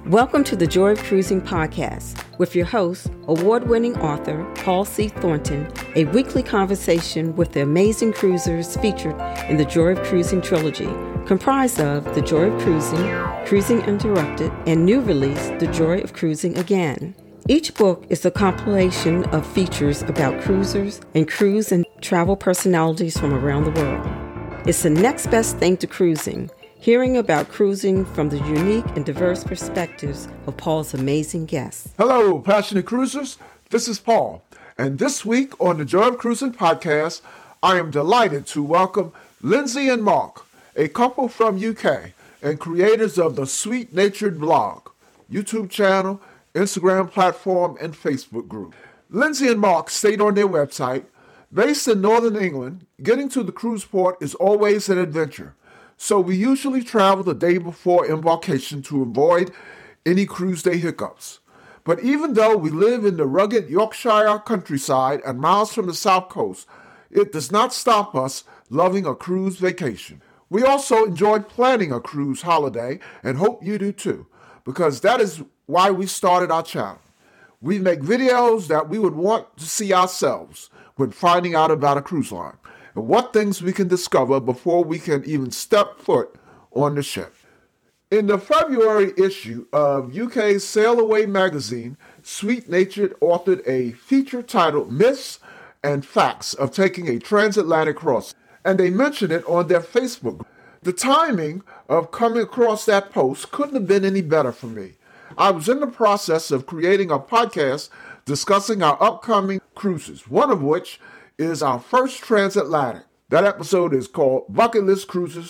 Welcome to the Joy of Cruising podcast with your host, award-winning author Paul C. Thornton, a weekly conversation with the amazing cruisers featured in the Joy of Cruising trilogy, comprised of The Joy of Cruising, Cruising Interrupted, and new release, The Joy of Cruising Again. Each book is a compilation of features about cruisers and cruise and travel personalities from around the world. It's the next best thing to cruising, hearing about cruising from the unique and diverse perspectives of Paul's amazing guests. Hello, passionate cruisers. This is Paul. And this week on the Joy of Cruising podcast, I am delighted to welcome Lindsay and Mark, a couple from UK and creators of the Sweet Natured blog, YouTube channel, Instagram platform, and Facebook group. Lindsay and Mark state on their website, based in Northern England, getting to the cruise port is always an adventure. So we usually travel the day before embarkation to avoid any cruise day hiccups. But even though we live in the rugged Yorkshire countryside and miles from the south coast, it does not stop us loving a cruise vacation. We also enjoy planning a cruise holiday and hope you do too, because that is why we started our channel. We make videos that we would want to see ourselves when finding out about a cruise line, and what things we can discover before we can even step foot on the ship. In the February issue of UK's Sail Away magazine, Sweet Natured authored a feature titled Myths and Facts of Taking a Transatlantic Crossing, and they mentioned it on their Facebook. The timing of coming across that post couldn't have been any better for me. I was in the process of creating a podcast discussing our upcoming cruises, one of which is our first transatlantic. That episode is called Bucket List Cruises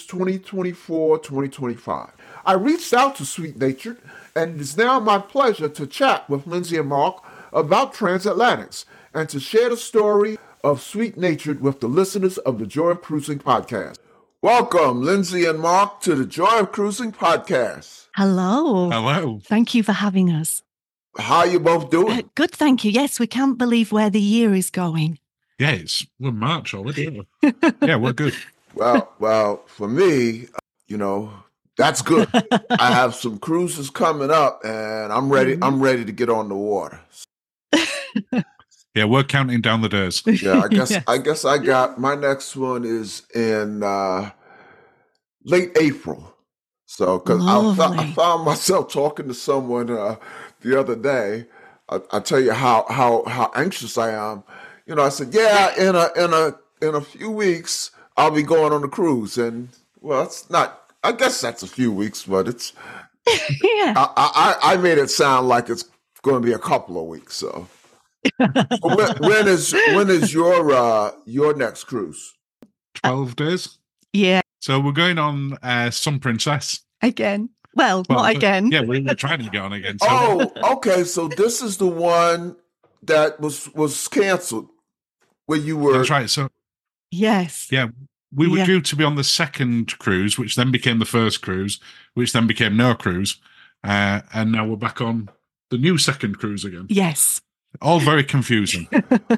2024-2025. I reached out to Sweet Natured, and it is now my pleasure to chat with Lindsay and Mark about transatlantics and to share the story of Sweet Natured with the listeners of the Joy of Cruising podcast. Welcome, Lindsay and Mark, to the Joy of Cruising podcast. Hello. Hello. Thank you for having us. How are you both doing? Good, thank you. Yes, we can't believe where the year is going. Yeah, we're March already. Yeah, we're good. Well, for me, that's good. I have some cruises coming up, and I'm ready. Mm-hmm. I'm ready to get on the water. Yeah, we're counting down the days. Yeah, I guess. Yes. I guess I got my next one is in late April. So, because I found myself talking to someone the other day. I tell you how anxious I am. I said, yeah, in a few weeks I'll be going on a cruise, and well, it's not. I guess that's a few weeks, but it's. Yeah. I made it sound like it's going to be a couple of weeks. So, when is your next cruise? 12 days. Yeah. So we're going on Sun Princess. Again. Well, not again. Yeah, we're trying to go on again. So. Oh, okay. So this is the one that was canceled where you were. That's right. So Yes. yeah, we were due to be on the second cruise, which then became the first cruise, which then became no cruise, and now we're back on the new second cruise again. Yes. All very confusing.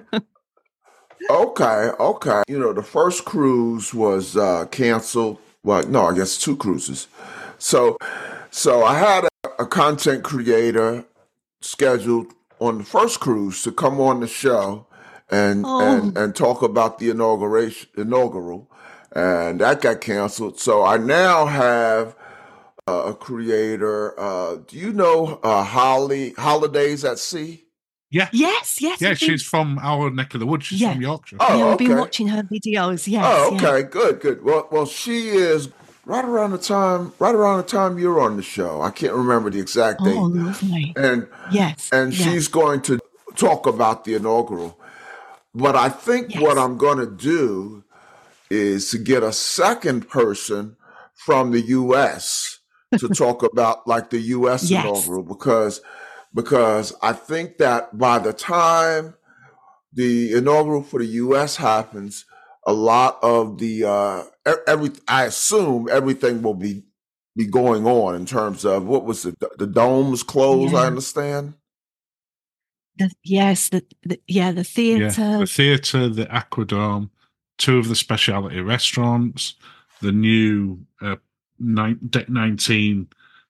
Okay. The first cruise was canceled. Well, no, I guess two cruises. So I had a content creator scheduled on the first cruise to come on the show and talk about the inaugural, and that got canceled. So I now have a creator. Do you know Holidays at Sea? Yeah. Yes. Yeah, she's from our neck of the woods. She's from Yorkshire. Oh, yeah, I've okay. been watching her videos. Yes. Oh, okay, good. Well, she is right around the time you're on the show. I can't remember the exact date. Oh, lovely. And she's going to talk about the inaugural. But I think what I'm going to do is to get a second person from the U.S. to talk about like the U.S. inaugural because I think that by the time the inaugural for the U.S. happens, a lot of the I assume everything will be going on in terms of what was the dome's closed. I understand. The theatre. Yeah, the theatre, the Aquadome, two of the specialty restaurants, the new Deck 19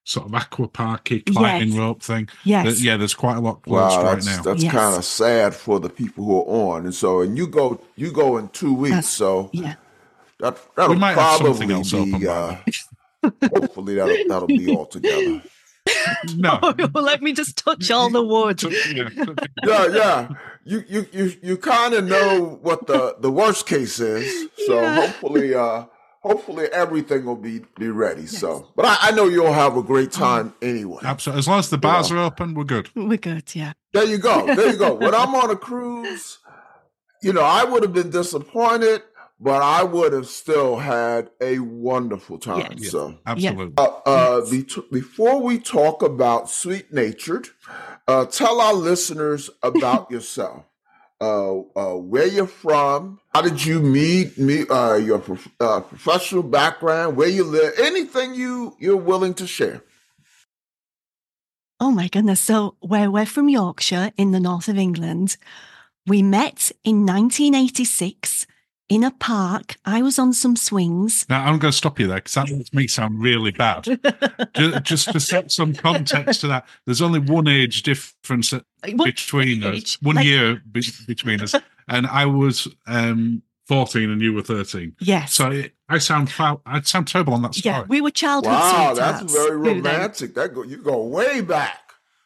sort of aqua parky climbing rope thing. Yes. There's quite a lot closed right now. That's Yes. kind of sad for the people who are on. And so, and you go in 2 weeks. So Yeah. that'll We might have something probably else open be, by hopefully that'll be all together. No. Oh, let me just touch all the wood. Yeah. You kind of know what the worst case is. So Yeah. hopefully everything will be ready. So, but I know you'll have a great time anyway. Absolutely. As long as the bars are open, we're good. We're good, yeah. There you go. When I'm on a cruise, I would have been disappointed, but I would have still had a wonderful time. Yes. So, Absolutely. before we talk about Sweet Natured, tell our listeners about yourself. Where you're from, how did you meet your professional background, where you live, anything you're willing to share. Oh my goodness. So we're from Yorkshire in the north of England. We met in 1986 in a park. I was on some swings. Now, I'm going to stop you there because that makes me sound really bad. Just to set some context to that, there's only one age difference between us, 1 year between us, and I was 14 and you were 13. Yes. So I'd sound terrible on that story. Yeah, we were childhood Wow, sweethearts. that's very romantic. You go way back.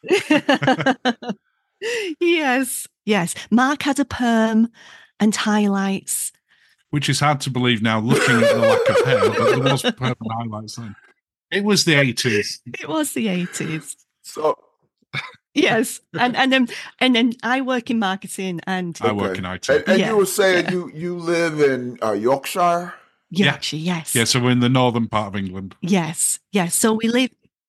Yes. Mark had a perm and highlights. Which is hard to believe now, looking at the lack of hair, but there was permanent highlights then. It was the 80s. It was the 80s. So yes, and then I work in marketing and I work in IT. And you were saying you live in Yorkshire? Yorkshire, yes. Yeah, so we're in the northern part of England. Yes. So we live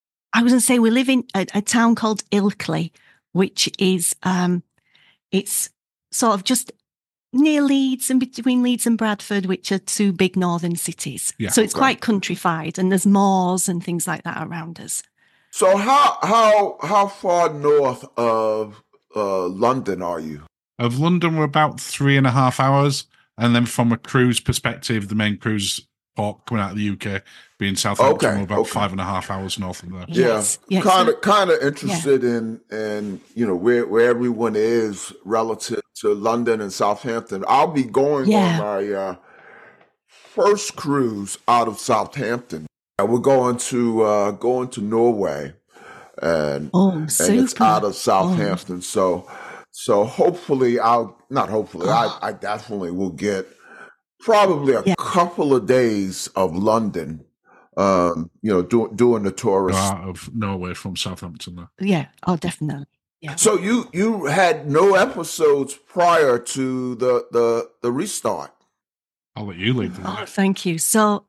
in a town called Ilkley, which is it's sort of just near Leeds and between Leeds and Bradford, which are two big northern cities. Yeah, so it's quite countrified, and there's moors and things like that around us. So how far north of London are you? Of London, we're about 3.5 hours. And then from a cruise perspective, the main cruise port coming out of the UK being Southampton, we're about 5.5 hours north of there. Yes. Kind of interested in where everyone is relative to London and Southampton. I'll be going on my first cruise out of Southampton. We're going to Norway, and it's out of Southampton. So hopefully I definitely will get probably a couple of days of London, doing the tourist. Out of Norway from Southampton there. Yeah. Oh, definitely. Yeah. So you had no episodes prior to the restart. I'll let you lead the way. Oh, thank you. So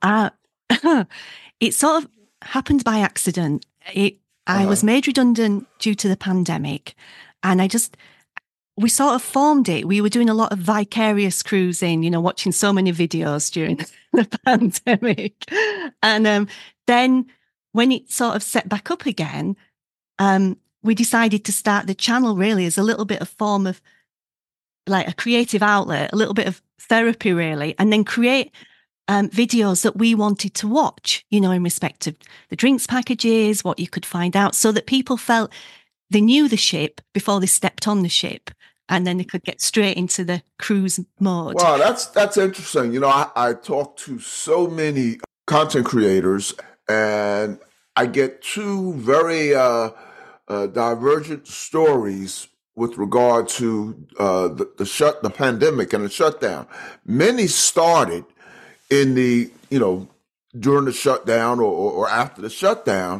it sort of happened by accident. I was made redundant due to the pandemic, and we sort of formed it. We were doing a lot of vicarious cruising, watching so many videos during the pandemic. And then when it sort of set back up again, we decided to start the channel really as a little bit of form of like a creative outlet, a little bit of therapy really, and then create videos that we wanted to watch, in respect of the drinks packages, what you could find out, so that people felt they knew the ship before they stepped on the ship, and then they could get straight into the cruise mode. Wow, that's interesting. I talk to so many content creators, and I get two very divergent stories with regard to the pandemic and the shutdown. Many started in the during the shutdown or after the shutdown.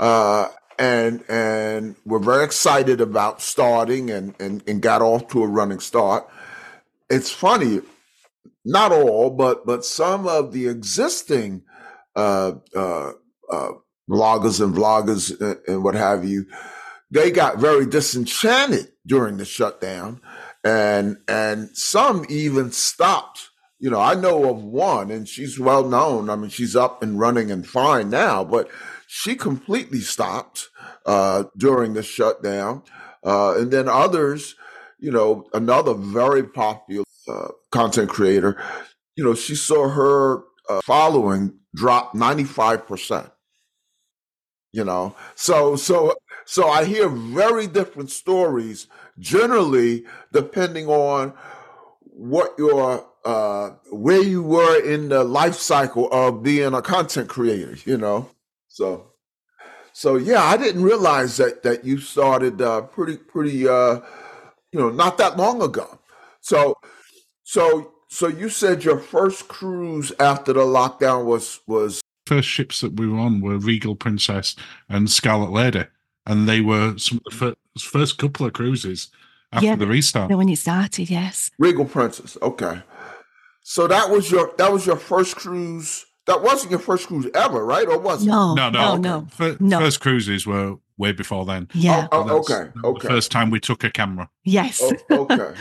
And we're very excited about starting and got off to a running start. It's funny, not all, but some of the existing bloggers and vloggers and what have you, they got very disenchanted during the shutdown, and some even stopped. I know of one, and she's well known. I mean, she's up and running and fine now, but she completely stopped during the shutdown. And then others, another very popular content creator, she saw her following drop 95%. you know. So I hear very different stories, generally depending on what your where you were in the life cycle of being a content creator, you know. So yeah, I didn't realize that you started pretty not that long ago. So so you said your first cruise after the lockdown was first ships that we were on were Regal Princess and Scarlet Lady, and they were some of the first couple of cruises after the restart. When it started, yes. Regal Princess. Okay, so that was your first cruise. That wasn't your first cruise ever, right? Or was it? No. First cruises were way before then. Yeah. Okay. The first time we took a camera. Yes. Okay.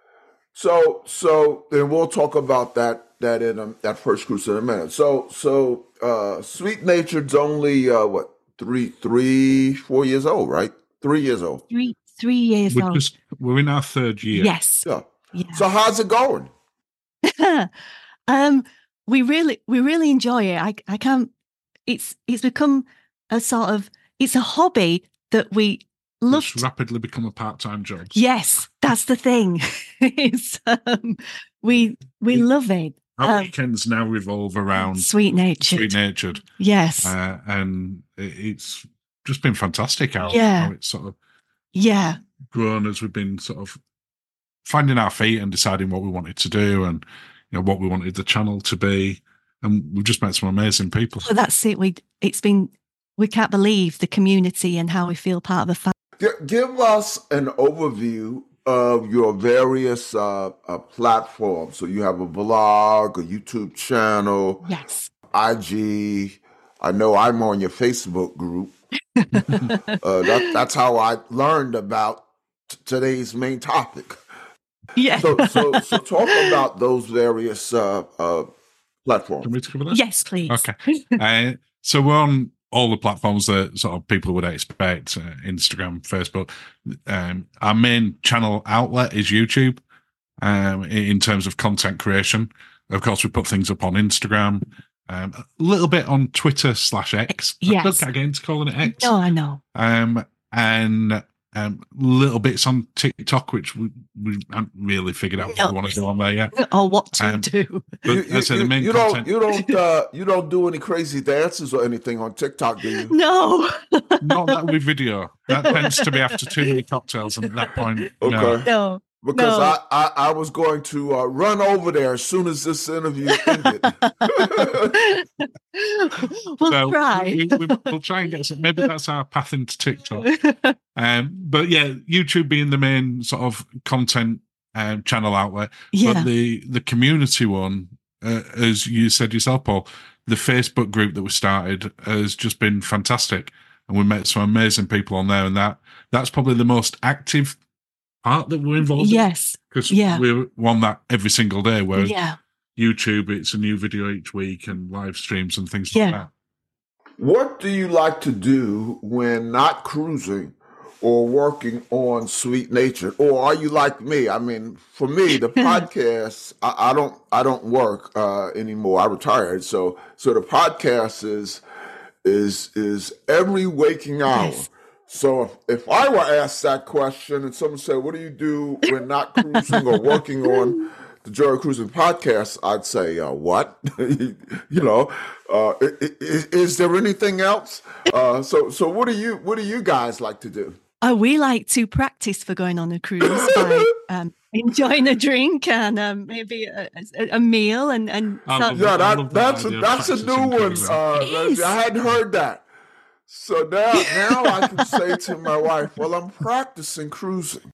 So then we'll talk about that in that first cruise in a minute. So Sweet Natured's only 4 years old, right? 3 years old. 3 years old. We're in our third year. Yes. Yeah. So how's it going? We really enjoy it. I can't. It's become a sort of, it's a hobby that we love. It's rapidly become a part-time job. Yes, that's the thing. We love it. Our weekends now revolve around Sweet Natured. Yes, and it's just been fantastic how it's sort of grown as we've been sort of finding our feet and deciding what we wanted to do and what we wanted the channel to be, and we've just met some amazing people. Well, that's it. We can't believe the community and how we feel part of a family. Give us an overview of your various platforms. So you have a blog, a YouTube channel, yes, IG. I know I'm on your Facebook group. That's how I learned about today's main topic. Yeah. So talk about those various platforms. Can we cover that? Yes, please. Okay. So we're on all the platforms that sort of people would expect, Instagram, Facebook. Our main channel outlet is YouTube in terms of content creation. Of course, we put things up on Instagram, a little bit on Twitter /X. Yes. I don't get against calling it X. No, I know. And little bits on TikTok, which we haven't really figured out what we want to do on there yet. Or what to do. You don't do any crazy dances or anything on TikTok, do you? No. Not that with video. That tends to be after too many cocktails, and at that point, okay. No. Because I was going to run over there as soon as this interview ended. We'll try. We'll try and get some. Maybe that's our path into TikTok. But yeah, YouTube being the main sort of content channel outlet. Yeah. But the community one, as you said yourself, Paul, the Facebook group that we started has just been fantastic, and we met some amazing people on there, and that's probably the most active part that we're involved in. Yes. Because we're on that every single day, whereas YouTube, it's a new video each week and live streams and things like that. What do you like to do when not cruising or working on Sweet Natured? Or are you like me? I mean, for me, the podcast, I don't work anymore. I retired. So the podcast is every waking hour. Yes. So if I were asked that question and someone said, what do you do when not cruising or working on the Joy of Cruising podcast, I'd say, what? Is there anything else? So what do you guys like to do? We like to practice for going on a cruise by enjoying a drink and maybe a meal and that's a new one. I hadn't heard that. So now I can say to my wife, well, I'm practicing cruising.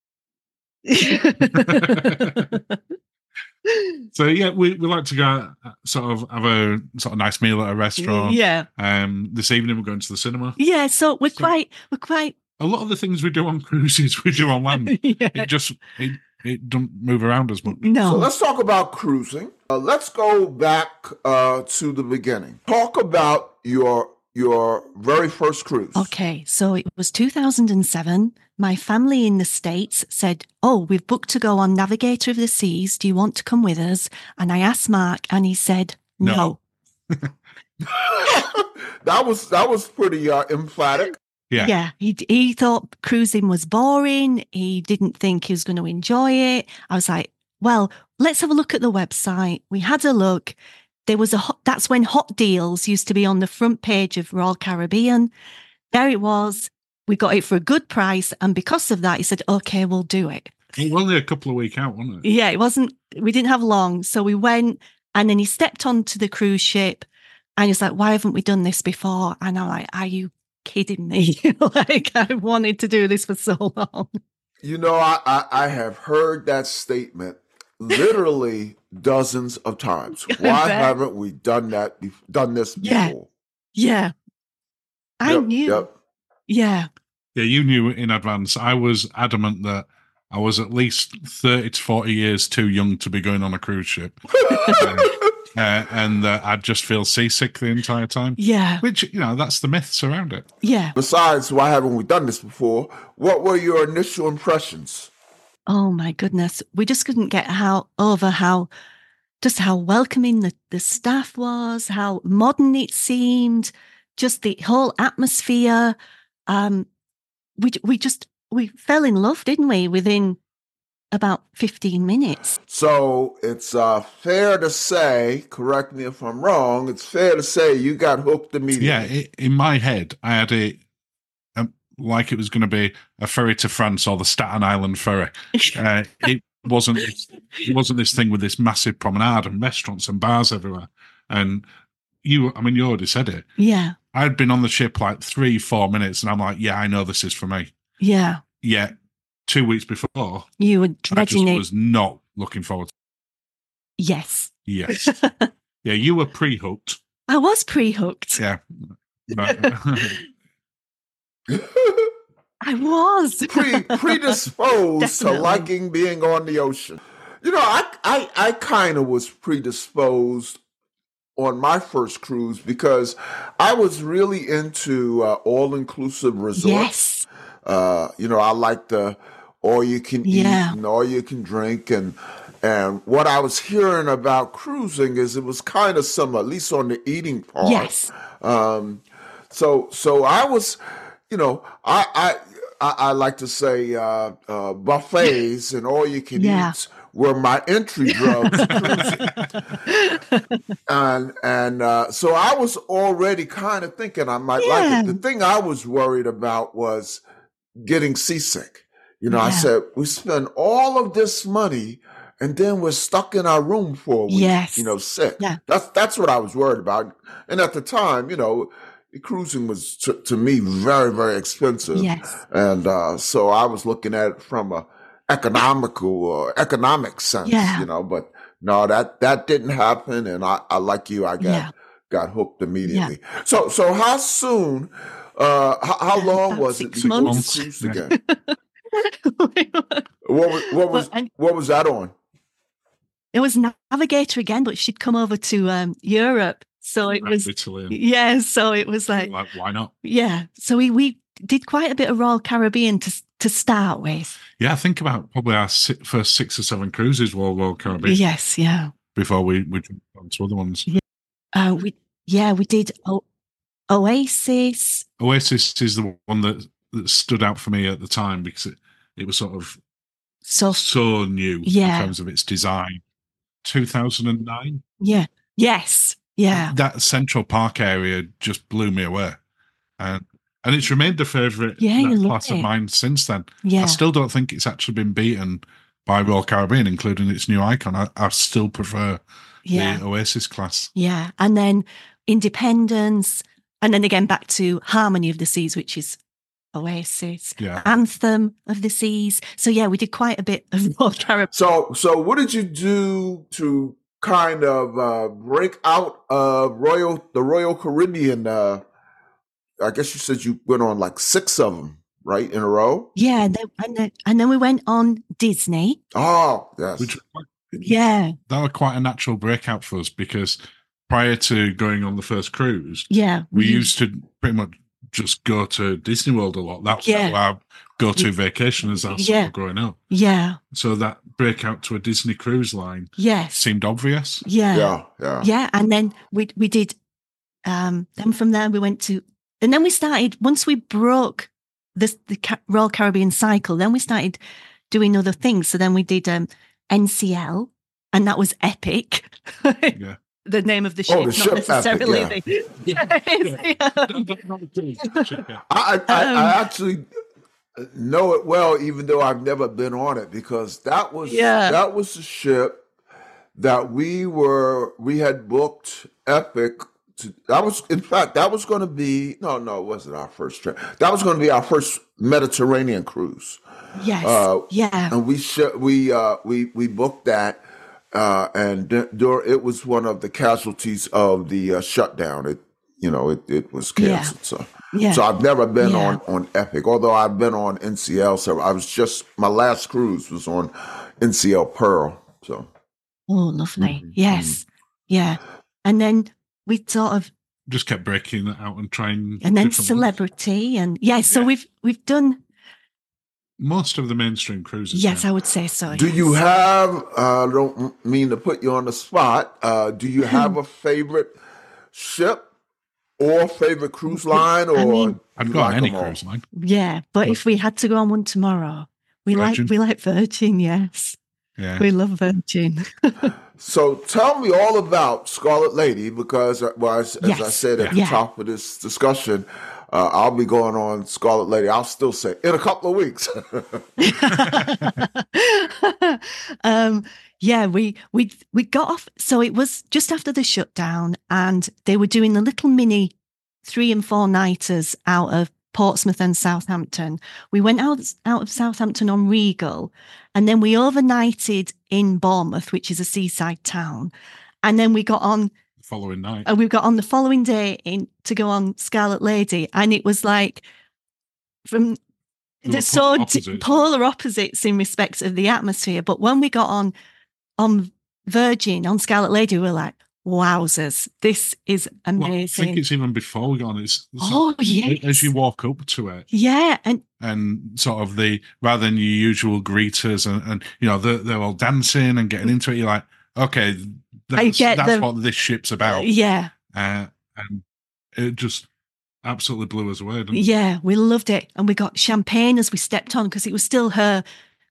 So yeah, we like to go sort of have a sort of nice meal at a restaurant. Yeah. This evening we're going to the cinema. Yeah, so we're quite a lot of the things we do on cruises we do on land. It don't move around as much. No. So let's talk about cruising. Let's go back to the beginning. Talk about your very first cruise. Okay, so it was 2007. My family in the States said, we've booked to go on Navigator of the Seas. Do you want to come with us? And I asked Mark and he said, no. That was pretty emphatic. Yeah. He thought cruising was boring. He didn't think he was going to enjoy it. I was like, well, let's have a look at the website. We had a look. There was that's when Hot Deals used to be on the front page of Royal Caribbean. There it was. We got it for a good price. And because of that, he said, okay, we'll do it. It was only a couple of weeks out, wasn't it? Yeah, we didn't have long. So we went, and then he stepped onto the cruise ship and he's like, why haven't we done this before? And I'm like, are you kidding me? Like, I wanted to do this for so long. You know, I have heard that statement literally dozens of times. Why haven't we done this before? Yeah. I knew. Yep. Yeah. Yeah, you knew in advance. I was adamant that I was at least 30 to 40 years too young to be going on a cruise ship. And I'd just feel seasick the entire time. Yeah. Which, that's the myths around it. Yeah. Besides, why haven't we done this before? What were your initial impressions? Oh, my goodness. We just couldn't get over how welcoming the staff was, how modern it seemed, just the whole atmosphere. We fell in love, didn't we, within about 15 minutes. So it's fair to say, correct me if I'm wrong, it's fair to say you got hooked immediately. Yeah, in my head, I had it like it was going to be a ferry to France or the Staten Island ferry. It wasn't this thing with this massive promenade and restaurants and bars everywhere. And you already said it. Yeah. I'd been on the ship like 3-4 minutes and I'm like, yeah, I know this is for me. Yeah. Yeah. 2 weeks before, you were dreading it. I was not looking forward to it. Yes. Yes. Yeah, you were pre-hooked. I was pre-hooked. Yeah. I was. Predisposed to liking being on the ocean. I kind of was predisposed on my first cruise because I was really into all-inclusive resorts. Yes. I like the all you can eat and all you can drink. And what I was hearing about cruising is it was kind of some, at least on the eating part. Yes. So I was, I like to say buffets and all you can eat were my entry drugs to cruising. And so I was already kind of thinking I might like it. The thing I was worried about was getting seasick. I said, we spend all of this money and then we're stuck in our room for a week, sick. Yeah. That's what I was worried about. And at the time, cruising was to me very, very expensive. Yes. And so I was looking at it from a economic sense, but no, that didn't happen. And I like you, I got hooked immediately. Yeah. So how soon, how long was it before you cruised again? What was that on? It was Navigator again, but she'd come over to Europe. So it was Italy. So it was like why not? Yeah. So we did quite a bit of Royal Caribbean to start with. Yeah, I think about probably our first 6 or 7 cruises were Royal Caribbean. Yes, yeah. Before we jumped on to other ones. Yeah. We did Oasis. Oasis is the one that stood out for me at the time because it was sort of so new in terms of its design. 2009. Yeah. Yes. Yeah. That Central Park area just blew me away. And it's remained a favourite class of mine since then. Yeah. I still don't think it's actually been beaten by Royal Caribbean, including its new icon. I still prefer the Oasis class. Yeah. And then Independence, and then again back to Harmony of the Seas, which is Oasis, Anthem of the Seas. So yeah, we did quite a bit of Royal Caribbean. So what did you do to kind of break out of the Royal Caribbean? I guess you said you went on like 6 of them, right, in a row? Yeah, and then we went on Disney. Oh, yes. That was quite a natural breakout for us because prior to going on the first cruise, we used to pretty much just go to Disney World a lot. That was our go-to vacation as our growing up. Yeah. So that breakout to a Disney cruise line seemed obvious. Yeah. And then we did Then from there we went to, and then we started, once we broke the Royal Caribbean cycle, then we started doing other things. So then we did NCL, and that was epic. Yeah. The name of the ship, the ship not necessarily. Epic, I actually know it well, even though I've never been on it, because that was the ship that we had booked Epic. That was going to be it wasn't our first trip. That was going to be our first Mediterranean cruise. Yes, and we booked that, and it was one of the casualties of the shutdown. It was canceled. So I've never been on Epic, although I've been on NCL. So my last cruise was on NCL Pearl. So lovely. Yes, yeah, and then we sort of just kept breaking it out and trying. And then Celebrity, and so we've done most of the mainstream cruises. Yes, now. I would say so. Do you have? I don't mean to put you on the spot. Do you have a favorite ship or favorite cruise line? Or I'd go on any cruise line. Yeah, but if we had to go on one tomorrow, we like Virgin. Yes, we love Virgin. So tell me all about Scarlet Lady, because as I said at the top of this discussion, I'll be going on Scarlet Lady. I'll still say in a couple of weeks. We got off. So it was just after the shutdown, and they were doing the little mini 3 and 4 nighters out of Portsmouth and Southampton. We went out of Southampton on Regal, and then we overnighted in Bournemouth, which is a seaside town, and then we got on the following night. And we got on the following day to go on Scarlet Lady, and it was like from polar opposites in respect of the atmosphere. But when we got on Virgin on Scarlet Lady, we were like, wowzers, this is amazing. Well, I think it's even before we got on. Yes. As you walk up to it. Yeah. And sort of rather than your usual greeters and they're all dancing and getting into it, you're like, okay, that's what this ship's about. Yeah. And it just absolutely blew us away, didn't it? Yeah, we loved it. And we got champagne as we stepped on, because it was still her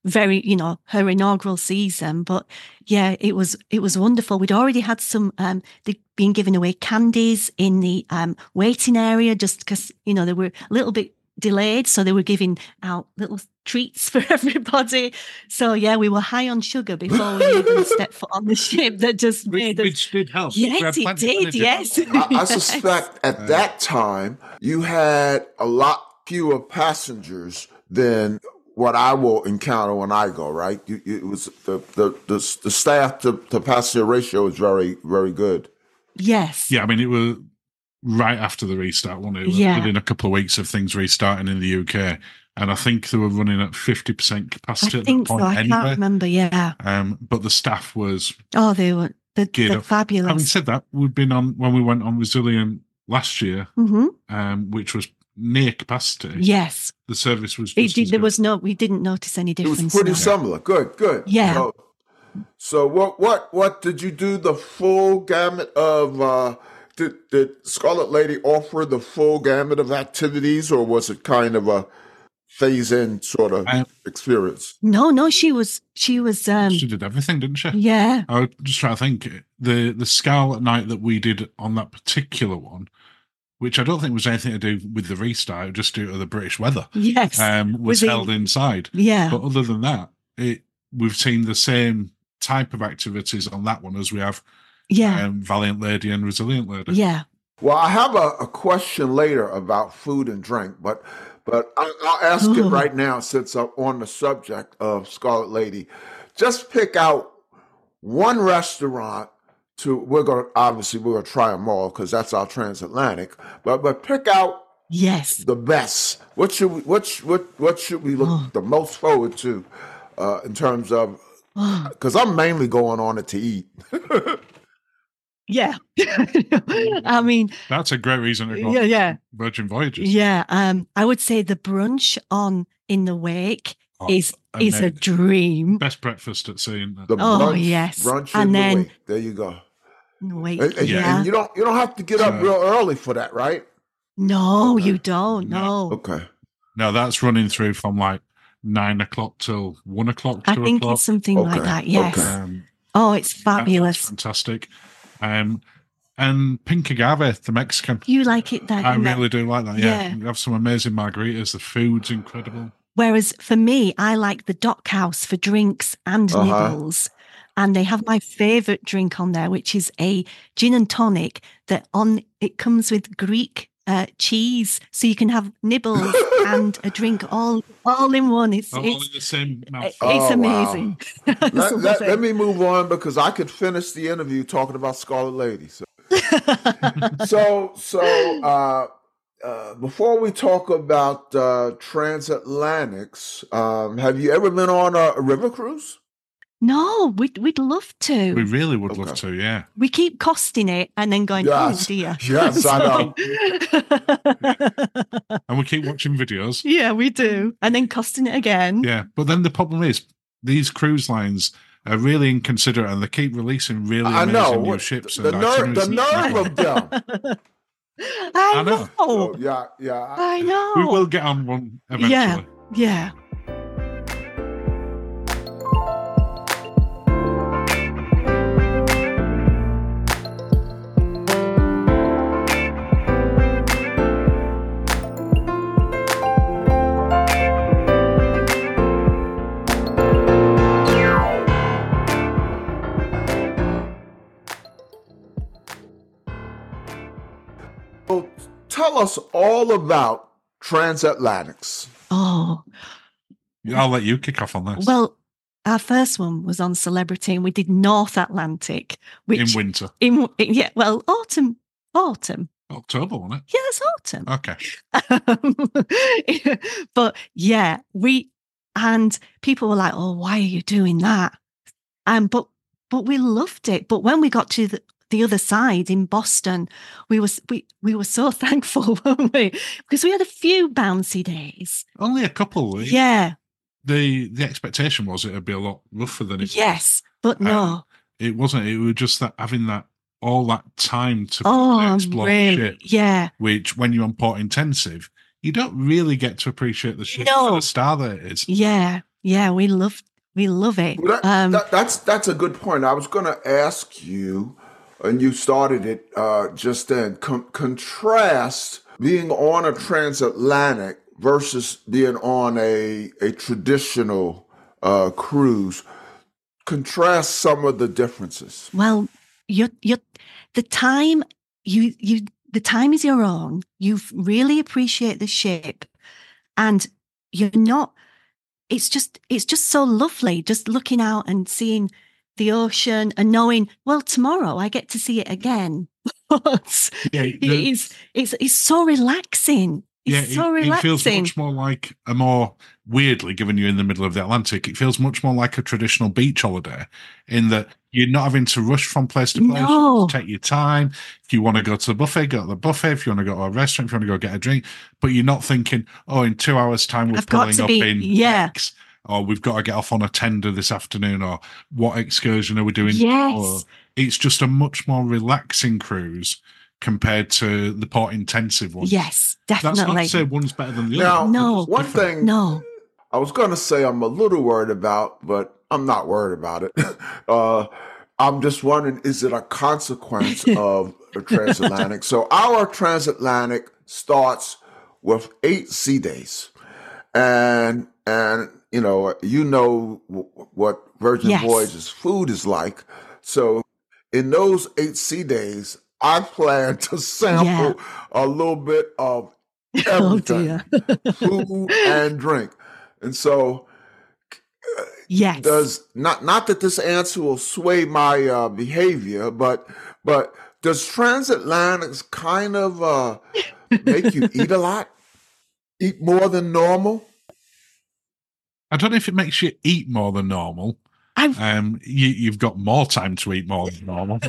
her inaugural season. But yeah, it was wonderful. We'd already had some, they'd been giving away candies in the waiting area, just because, they were a little bit delayed. So they were giving out little treats for everybody. So yeah, we were high on sugar before we even stepped foot on the ship. That just made us... Which did help. Yes, it did, yes. I suspect at that time, you had a lot fewer passengers than what I will encounter when I go, right? It was the staff to passenger ratio is very, very good. Yes. Yeah, I mean, it was right after the restart, wasn't it? It was within a couple of weeks of things restarting in the UK. And I think they were running at 50% capacity at that point. I can't remember, but the staff was... Oh, they're fabulous. Having said that, we've been on, when we went on Resilient last year, which was near capacity. Yes. The service was just we didn't notice any difference. It was pretty similar. Good. Yeah. So what did you do the full gamut of did Scarlet Lady offer the full gamut of activities, or was it kind of a phase-in sort of experience? No, she was she did everything, didn't she? Yeah. I was just trying to think. The Scarlet night that we did on that particular one, which I don't think was anything to do with the restart, just due to the British weather. Yes. Was held inside. Yeah. But other than that, we've seen the same type of activities on that one as we have Valiant Lady and Resilient Lady. Yeah. Well, I have a question later about food and drink, but I'll ask it right now since I'm on the subject of Scarlet Lady. Just pick out one restaurant we're gonna try them all because that's our transatlantic. But pick out the best. What should we look the most forward to in terms of? Because I'm mainly going on it to eat. Yeah, I mean that's a great reason to go. Yeah, Virgin Voyages. Yeah, I would say the brunch in the wake is a dream. Best breakfast at sea. The brunch, yes, brunch and then there you go. Wait, and you don't have to get up real early for that, right? No, you don't. No. Okay. No, that's running through from like 9 o'clock till 1 o'clock. 2 I think o'clock. it's something like that. Yes. Okay. It's fabulous. Fantastic. And pink agave, the Mexican. You like it that? I really do like that. Yeah. You have some amazing margaritas. The food's incredible. Whereas for me, I like the Dock House for drinks and nibbles. And they have my favourite drink on there, which is a gin and tonic it comes with Greek cheese, so you can have nibbles and a drink all in one. It's in the same mouth. It's amazing. Wow. let me move on because I could finish the interview talking about Scarlet Lady. So, before we talk about transatlantics, have you ever been on a river cruise? No, we'd love to. We really would love to, yeah. We keep costing it and then going, oh dear. Yes, I know. And we keep watching videos. Yeah, we do. And then costing it again. Yeah, but then the problem is these cruise lines are really inconsiderate and they keep releasing really amazing new ships. The nerve of them. I know. So, I know. We will get on one eventually. Yeah. Tell us all about transatlantics. Oh. I'll let you kick off on this. Well, our first one was on Celebrity and we did North Atlantic. In winter. Autumn. October, wasn't it? Yeah, it's autumn. Okay. But yeah, and people were like, oh, why are you doing that? But we loved it. But when we got to the other side in Boston, we were so thankful, weren't we? Because we had a few bouncy days. Only a couple. Yeah. The expectation was it'd be a lot rougher than it. Yes, but no, it wasn't. It was just that having all that time to explore the ship. Yeah. Which, when you're on port intensive, you don't really get to appreciate the ship for the star that it is. Yeah, we love it. Well, that's a good point. I was going to ask you. And you started it just then. Contrast being on a transatlantic versus being on a traditional cruise. Contrast some of the differences. Well, the time is your own. You really appreciate the ship, and you're not. It's just so lovely, just looking out and seeing the ocean and knowing, well, tomorrow I get to see it again. It's so relaxing. So relaxing. It feels much more like weirdly, given you're in the middle of the Atlantic, it feels much more like a traditional beach holiday in that you're not having to rush from place to place. No. You take your time. If you want to go to the buffet, go to the buffet. If you want to go to a restaurant, if you want to go get a drink, but you're not thinking, in 2 hours' time we're pulling up in X. Or we've got to get off on a tender this afternoon, or what excursion are we doing? Yes. It's just a much more relaxing cruise compared to the port intensive one. Yes, definitely. That's not to say one's better than the now, other. No. One thing I was going to say I'm a little worried about, but I'm not worried about it. I'm just wondering, is it a consequence of the transatlantic? So our transatlantic starts with 8 sea days. And you know what Virgin Voyages food is like. So in those 8 sea days, I plan to sample a little bit of everything, food and drink. And so does not that this answer will sway my behavior, but does transatlantics kind of make you eat a lot? Eat more than normal? I don't know if it makes you eat more than normal. You've got more time to eat more than normal.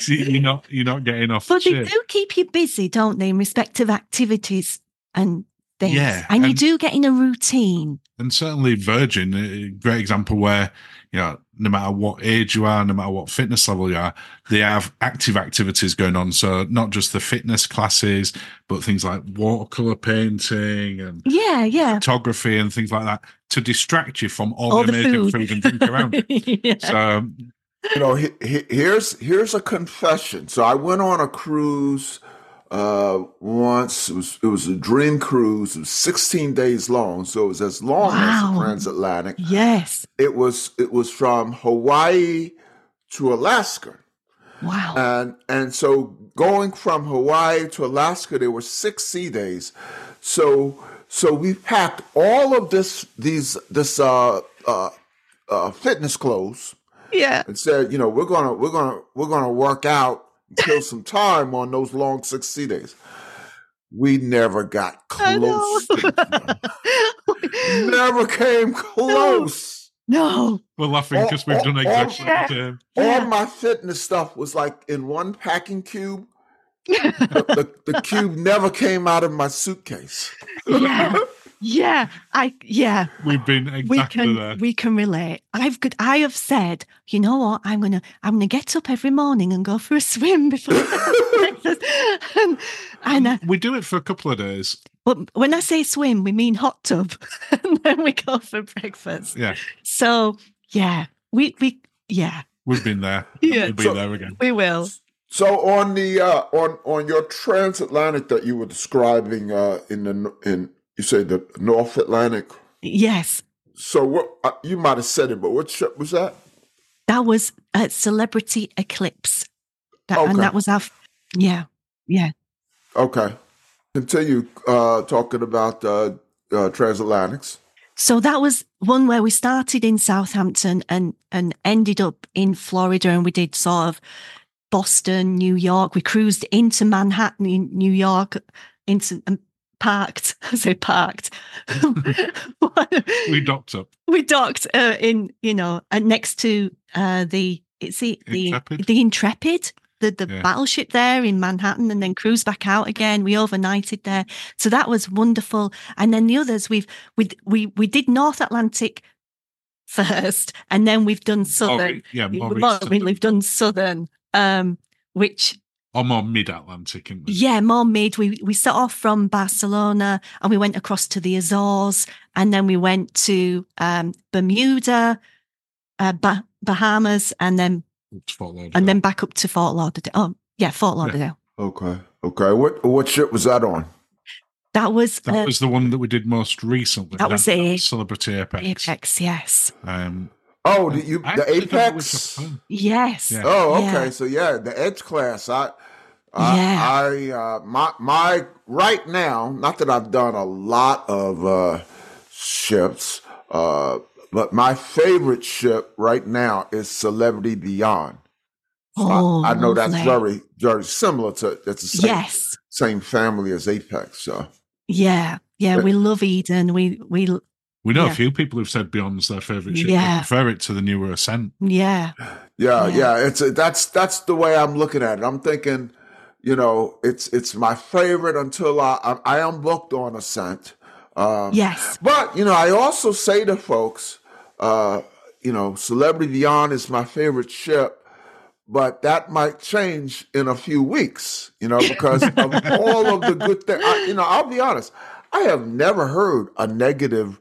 you're not getting off. But they do keep you busy, don't they, in respect of activities and things. Yeah, and you do get in a routine. And certainly Virgin, a great example where, no matter what age you are, no matter what fitness level you are, they have active activities going on. So not just the fitness classes, but things like watercolor painting and photography and things like that to distract you from all the amazing food and drink around it. So, here's a confession. So I went on a cruise once. It was a dream cruise. It was 16 days long, so it was as long as the transatlantic. Yes, it was from Hawaii to Alaska. Wow. And so going from Hawaii to Alaska, there were 6 sea days. So we packed all of this fitness clothes. Yeah. And said, we're gonna work out. Kill some time on those long 6 sea days. We never got close. Never came close. No. We're laughing because we've done exactly the same. All my fitness stuff was like in one packing cube. The cube never came out of my suitcase. We've been exactly there. We can relate. I have said, you know what? I'm gonna get up every morning and go for a swim before breakfast. and we do it for a couple of days. But when I say swim, we mean hot tub, and then we go for breakfast. Yeah. So we've been there. Yeah. We'll be there again. We will. So on the on your transatlantic that you were describing you say the North Atlantic? Yes. So what you might have said it, but what ship was that? That was a Celebrity Eclipse. And that was our yeah. Okay. Continue talking about transatlantics. So that was one where we started in Southampton and ended up in Florida, and we did sort of Boston, New York. We cruised into Manhattan in New York, parked. I say parked. We docked up. We docked in, next to the Intrepid, the battleship there in Manhattan, and then cruised back out again. We overnighted there, so that was wonderful. And then the others, we did North Atlantic first, and then we've done Southern. We've done Southern, which. Or more mid-Atlantic. Yeah, more mid. We set off from Barcelona and we went across to the Azores, and then we went to Bermuda, Bahamas, and then back up to Fort Lauderdale. Oh, yeah, Fort Lauderdale. Yeah. Okay. What ship was that on? That was the one that we did most recently. That was the Celebrity Apex. Apex, yes. The Apex? Yes. Yeah. Oh, okay. Yeah. So the Edge class. My right now, not that I've done a lot of ships, but my favorite ship right now is Celebrity Beyond. So I know that's very, very similar to it's the same family as Apex. So we love Eden. We know a few people who've said Beyond's their favorite ship. They prefer it to the newer Ascent. Yeah. That's the way I'm looking at it. I'm thinking, it's my favorite until I am booked on Ascent. Yes. But I also say to folks, Celebrity Beyond is my favorite ship, but that might change in a few weeks. Because of all of the good things. I'll be honest. I have never heard a negative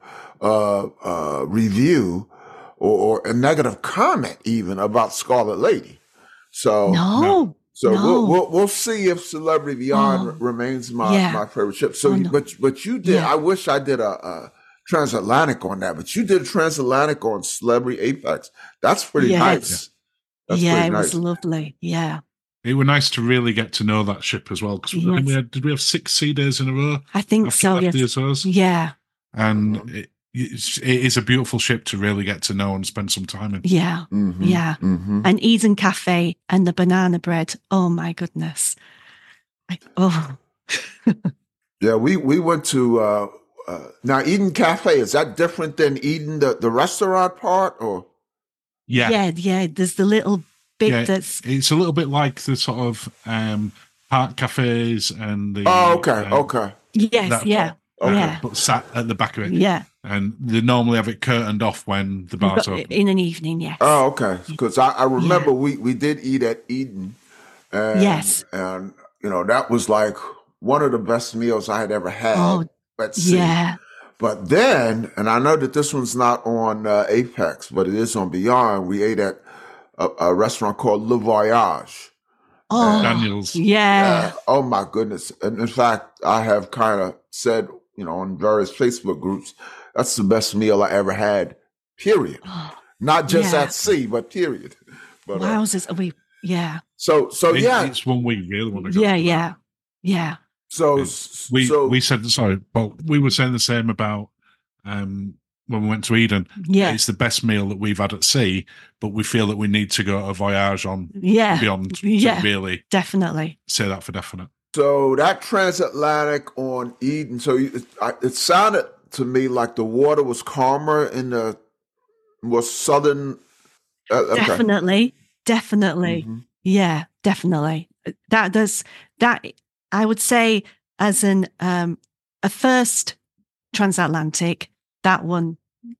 review or a negative comment even about Scarlet Lady. So we'll see if Celebrity Beyond remains my favorite ship. So but you did. I wish I did a transatlantic on that, but you did a transatlantic on Celebrity Apex. That's pretty nice. It was lovely. Yeah. It was nice to really get to know that ship as well. Because did we have 6 sea days in a row? I think so. Yes. Yeah. And it is a beautiful ship to really get to know and spend some time in. Yeah. Mm-hmm. Yeah. Mm-hmm. And Eden Cafe and the banana bread. Oh my goodness. Yeah, we went to now Eden Cafe. Is that different than Eden the restaurant part or? Yeah. There's the little bit that's. It's a little bit like the sort of park cafes and the. Oh, okay. Okay. Yes. Yeah. sat at the back of it. Yeah. And they normally have it curtained off when the bar's open. In an evening, yes. Oh, okay. Because I remember we did eat at Eden. And, yes. And, that was like one of the best meals I had ever had at sea. Yeah. But then, and I know that this one's not on Apex, but it is on Beyond, we ate at a restaurant called Le Voyage. Oh, Daniels. Yeah. Oh, my goodness. And in fact, I have kind of said, on various Facebook groups, that's the best meal I ever had, period. Not just at sea, but period. But, wowzers. So it's one we really want to go. Yeah. So we said, sorry, but we were saying the same about when we went to Eden. Yeah. It's the best meal that we've had at sea, but we feel that we need to go a voyage on Beyond to really definitely say that for definite. So that transatlantic on Eden, so it sounded to me like the water was calmer in the more southern. Definitely. Mm-hmm. Yeah, definitely. That I would say as a first transatlantic, that one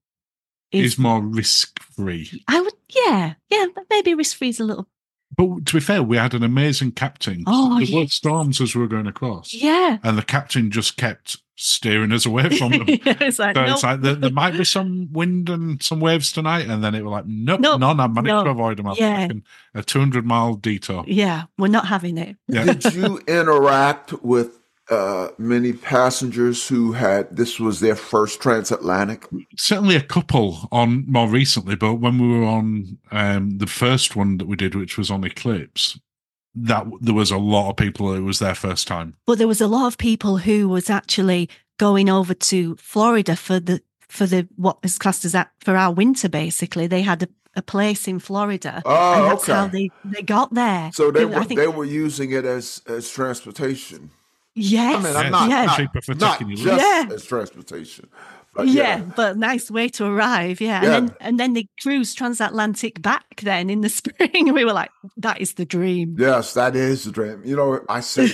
is more risk free. I would, maybe risk free is a little. But to be fair, we had an amazing captain. There were storms as we were going across. Yeah. And the captain just kept steering us away from them. It's like, it's like there might be some wind and some waves tonight. And then it was like, none. I managed to avoid them. A 200-mile detour. Yeah, we're not having it. Yeah. Did you interact with many passengers who this was their first transatlantic? Certainly a couple on more recently, but when we were on the first one that we did, which was on Eclipse, that there was a lot of people who was their first time. But there was a lot of people who was actually going over to Florida for the what is classed as that for our winter. Basically, they had a place in Florida, and that's how they got there. So they were using it as transportation. Yes, I mean, not just as transportation. But but nice way to arrive. And then they cruised transatlantic back. Then in the spring, we were like, "That is the dream." Yes, that is the dream. I said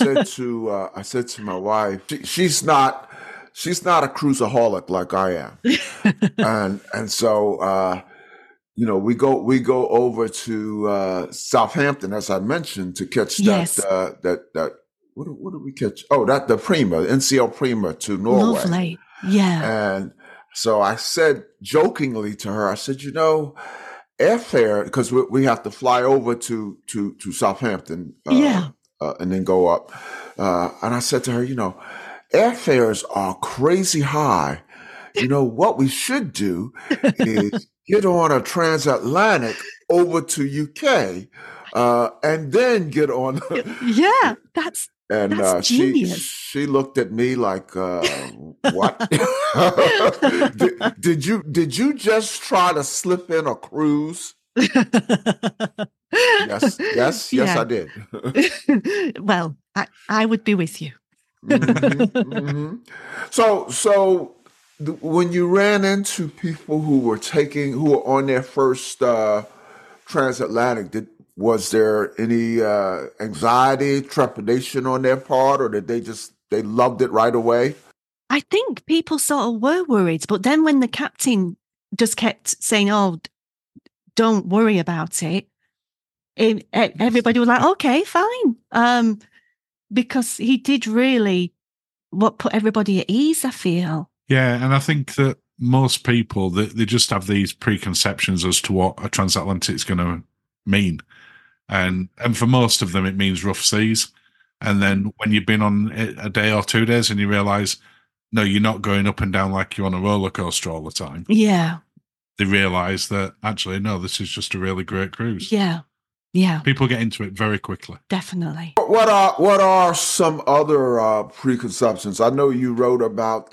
to my wife, she's not a cruiseaholic like I am, and so we go over to Southampton, as I mentioned, to catch that. What did we catch? Oh, the Prima, NCL Prima to Norway. Lovely. Yeah. And so I said jokingly to her, I said, airfare, because we have to fly over to Southampton and then go up. And I said to her, airfares are crazy high. What we should do is get on a transatlantic over to UK and then get on. That's genius. She looked at me like, what? Did you just try to slip in a cruise? Yes, I did. Well, I would be with you. Mm-hmm. So when you ran into people who were on their first transatlantic, was there any anxiety, trepidation on their part, or did they loved it right away? I think people sort of were worried, but then when the captain just kept saying, "Oh, don't worry about it," everybody was like, "Okay, fine," because he did really put everybody at ease, I feel. Yeah, and I think that most people they just have these preconceptions as to what a transatlantic is going to mean. And for most of them, it means rough seas. And then when you've been on a day or 2 days and you realise, no, you're not going up and down like you're on a roller coaster all the time. Yeah. They realise that, actually, no, this is just a really great cruise. Yeah. People get into it very quickly. Definitely. What are some other preconceptions? I know you wrote about,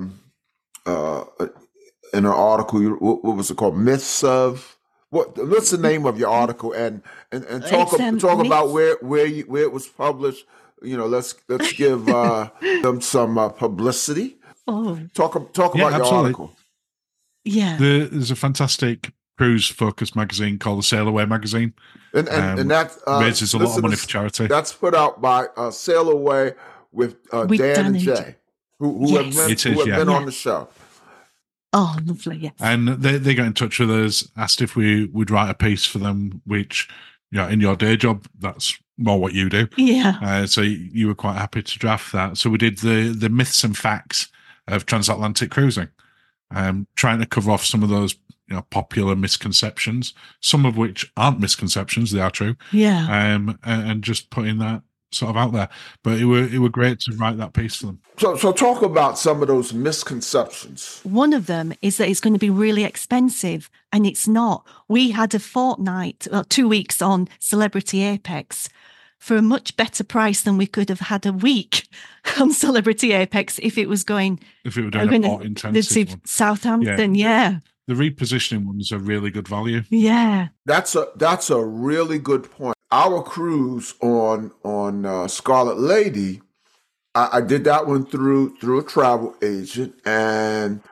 in an article, what was it called? Myths of... What's the name of your article, and talk about where it was published? Let's give them some publicity. Oh, talk about your article. Yeah, there's a fantastic cruise-focused magazine called the Sail Away magazine, and that raises a lot of money for charity. That's put out by Sail Away with Dan and Jay. who have been on the show. Oh, lovely, yes. And they got in touch with us, asked if we would write a piece for them, which, in your day job, that's more what you do. Yeah. So you were quite happy to draft that. So we did the myths and facts of transatlantic cruising, trying to cover off some of those popular misconceptions, some of which aren't misconceptions, they are true. Yeah. And just putting that sort of out there. But it were great to write that piece for them. So talk about some of those misconceptions. One of them is that it's going to be really expensive, and it's not. We had a 2 weeks on Celebrity Apex for a much better price than we could have had a week on Celebrity Apex if it was going. If it were doing a more intensive one. Southampton, yeah. The repositioning ones are really good value. Yeah. That's a really good point. Our cruise on Scarlet Lady, I did that one through a travel agent, and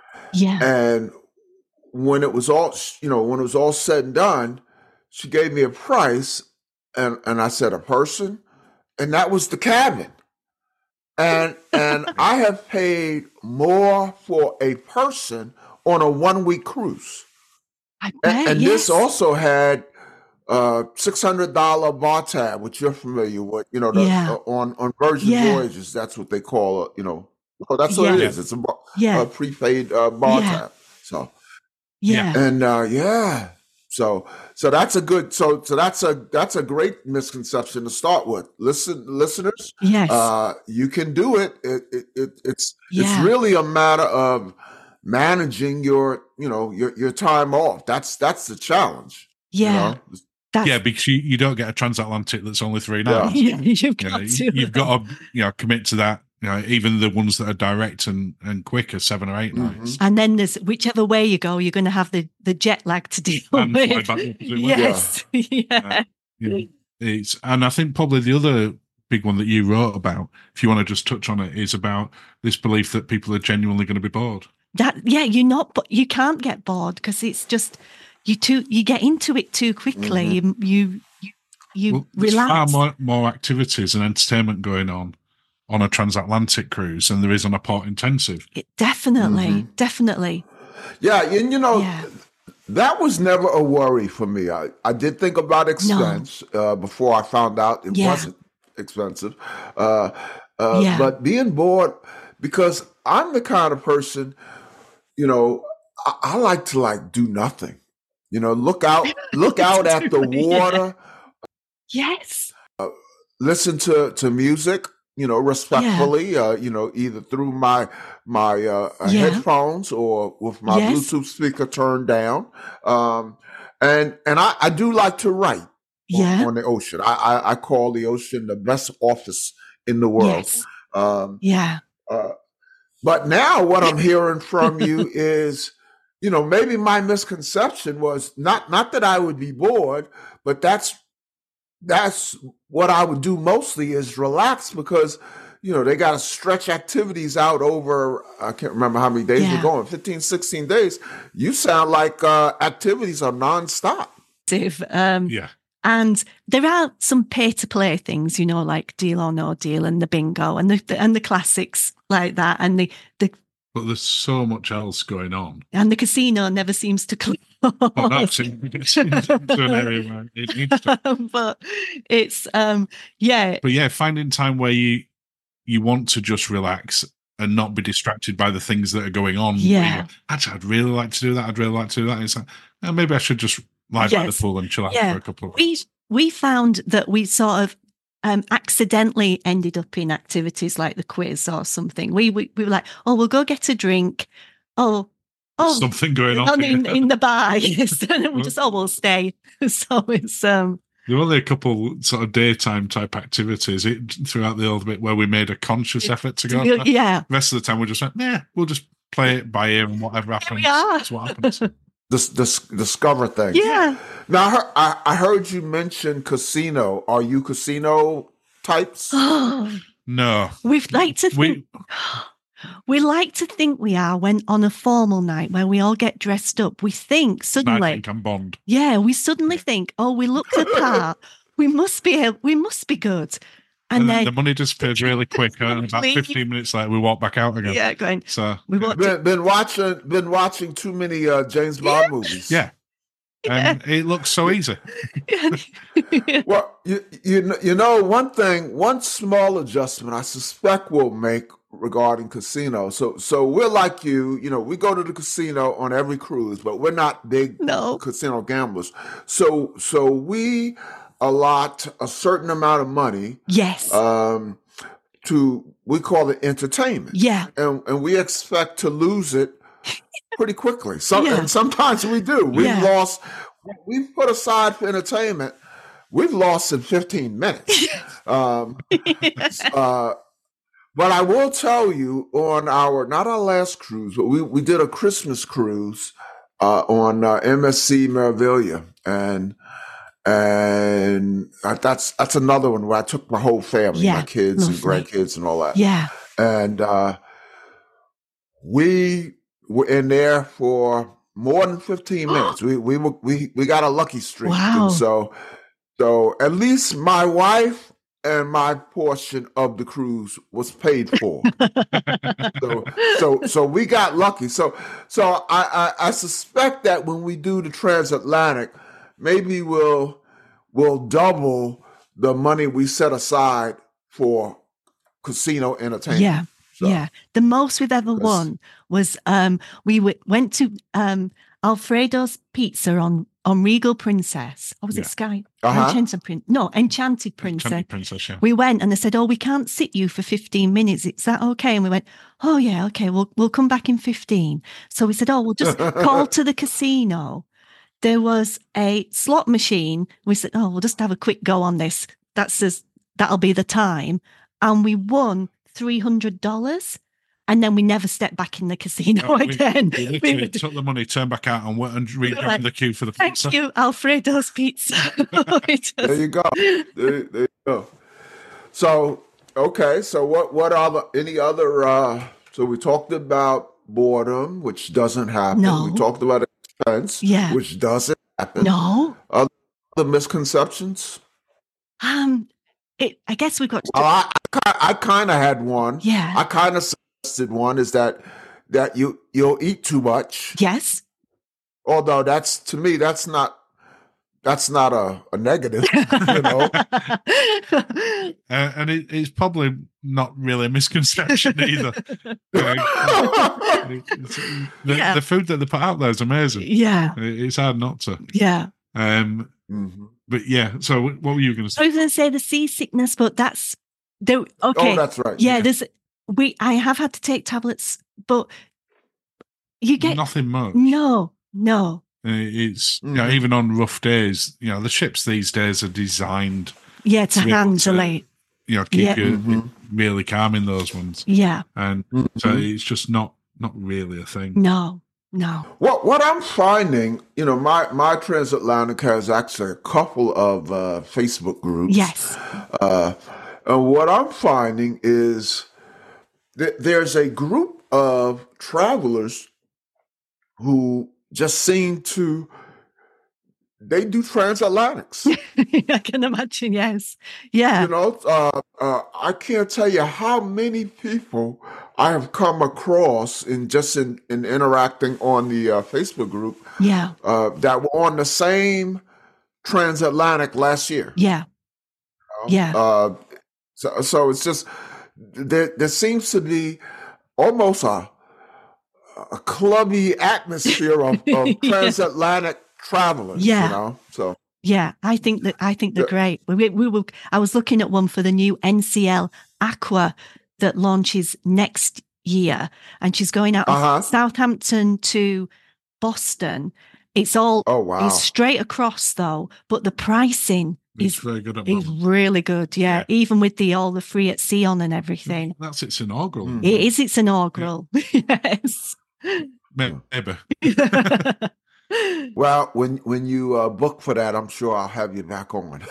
when it was all said and done, she gave me a price, and I said a person, and that was the cabin, and I have paid more for a person on a 1-week cruise. I bet, and yes. This also had $600 bar tab, which you're familiar with, on Virgin Voyages, that's what they call it, that's what it is. It's a prepaid bar tab. So, and so that's a good, so that's a great misconception to start with. Listeners, yes, you can do it. It's really a matter of managing your time off. That's the challenge. Yeah. Because you don't get a transatlantic that's only 3 nights. Yeah. You've got to commit to that. Even the ones that are direct and quick are 7 or 8 nights. And then there's whichever way you go, you're going to have the jet lag to deal with. Fly back yes. And I think probably the other big one that you wrote about, if you want to just touch on it, is about this belief that people are genuinely going to be bored. You can't get bored because it's just you get into it too quickly. You relax. There's far more activities and entertainment going on a transatlantic cruise than there is on a port intensive. Definitely. Yeah, and that was never a worry for me. I did think about expense before I found out it wasn't expensive. But being bored, because I'm the kind of person, I like to do nothing. Look out at the water. Yes. Listen to music, respectfully, either through my headphones or with my Bluetooth speaker turned down. And I do like to write on the ocean. I call the ocean the best office in the world. Yes. But now what I'm hearing from you is, maybe my misconception was not that I would be bored, but that's what I would do mostly is relax because, they got to stretch activities out over, I can't remember how many days we're going, 15, 16 days. You sound like activities are nonstop. And there are some pay-to-play things, like Deal or No Deal and the bingo and the classics like that. And the But there's so much else going on. And the casino never seems to close. Well, that's into an area where it needs to. But it's, But finding time where you want to just relax and not be distracted by the things that are going on. Yeah. Actually, I'd really like to do that. I'd really like to do that. And it's like, maybe I should just lie by the pool and chill out for a couple of weeks. We found that we sort of accidentally ended up in activities like the quiz or something. We were like, we'll go get a drink. Something going on in the bar. Yes. And we just, we'll stay. So it's there were only a couple sort of daytime type activities throughout the old bit where we made a conscious effort to go. Yeah. The rest of the time we're just like, we'll just play it by ear and whatever happens. That's what happens. Discover things. Yeah. Now I heard you mention casino. Are you casino types? No. We'd like to think. We like to think we are when on a formal night where we all get dressed up. We think suddenly. I think I'm Bond. Yeah, we suddenly think, we look the part. We must be good. And then the money disappears really quick. And about 15 minutes later, we walk back out again. Yeah, going. So been watching too many James Bond movies. Yeah. And it looks so easy. Well, you know, one small adjustment I suspect we'll make regarding casino. So we're like you know, we go to the casino on every cruise, but we're not big casino gamblers. So we allot a certain amount of money. Yes. We call it entertainment. Yeah. And we expect to lose it pretty quickly. And sometimes we do. We've put aside for entertainment, we've lost in 15 minutes. But I will tell you, on not our last cruise, but we did a Christmas cruise on MSC Meraviglia, and that's another one where I took my whole family, my kids and grandkids and all that. Yeah. And we were in there for more than 15 minutes. We got a lucky streak. Wow. And so at least my wife and my portion of the cruise was paid for. so we got lucky. So I suspect that when we do the transatlantic, maybe we'll double the money we set aside for casino entertainment. Yeah. So, yeah. The most we've ever won was we went to Alfredo's Pizza on Regal Princess. Or was it Sky? Enchanted Princess. Enchanted Princess, yeah. We went and they said, we can't sit you for 15 minutes. Is that okay? And we went, oh, yeah, okay, we'll come back in 15. So we said, we'll just call to the casino. There was a slot machine. We said, we'll just have a quick go on this. That'll be the time. And we won $300. And then we never stepped back in the casino again. We literally took the money, turned back out, and went and rejoined the queue for the pizza. Thank you, Alfredo's Pizza. There you go. There you go. So, okay. So what are any other, so we talked about boredom, which doesn't happen. No. We talked about expense, which doesn't happen. No. Other misconceptions? I guess we've got to... I kind of had one. Yeah. I kind of suggested one is that you'll eat too much. Yes. Although to me that's not a negative, you know. And it's probably not really a misconception either. The food that they put out there is amazing. Yeah. It's hard not to. Yeah. But yeah, so what were you going to say? I was going to say the seasickness, but that's okay. Oh, that's right. Yeah, I have had to take tablets, but you get nothing much. No. It's even on rough days. The ships these days are designed to handle it. Keep you really calm in those ones. Yeah, and so it's just not really a thing. No. What I'm finding, my transatlantic has actually a couple of Facebook groups. Yes. And what I'm finding is that there's a group of travelers who just seem to, they do transatlantics. I can imagine, yes. Yeah. I can't tell you how many people I have come across in interacting on the Facebook group. Yeah. That were on the same transatlantic last year. Yeah. Yeah. So it's just, there seems to be almost a clubby atmosphere of transatlantic travelers. Yeah. So yeah, I think they're great. I was looking at one for the new NCL Aqua that launches next year, and she's going out of Southampton to Boston. It's all it's straight across though, but the pricing is very good. It's really good, yeah. Even with all the free at sea on and everything. That's its inaugural. It is its inaugural. Yeah. Yes. Maybe. Well, when you book for that, I'm sure I'll have you back on.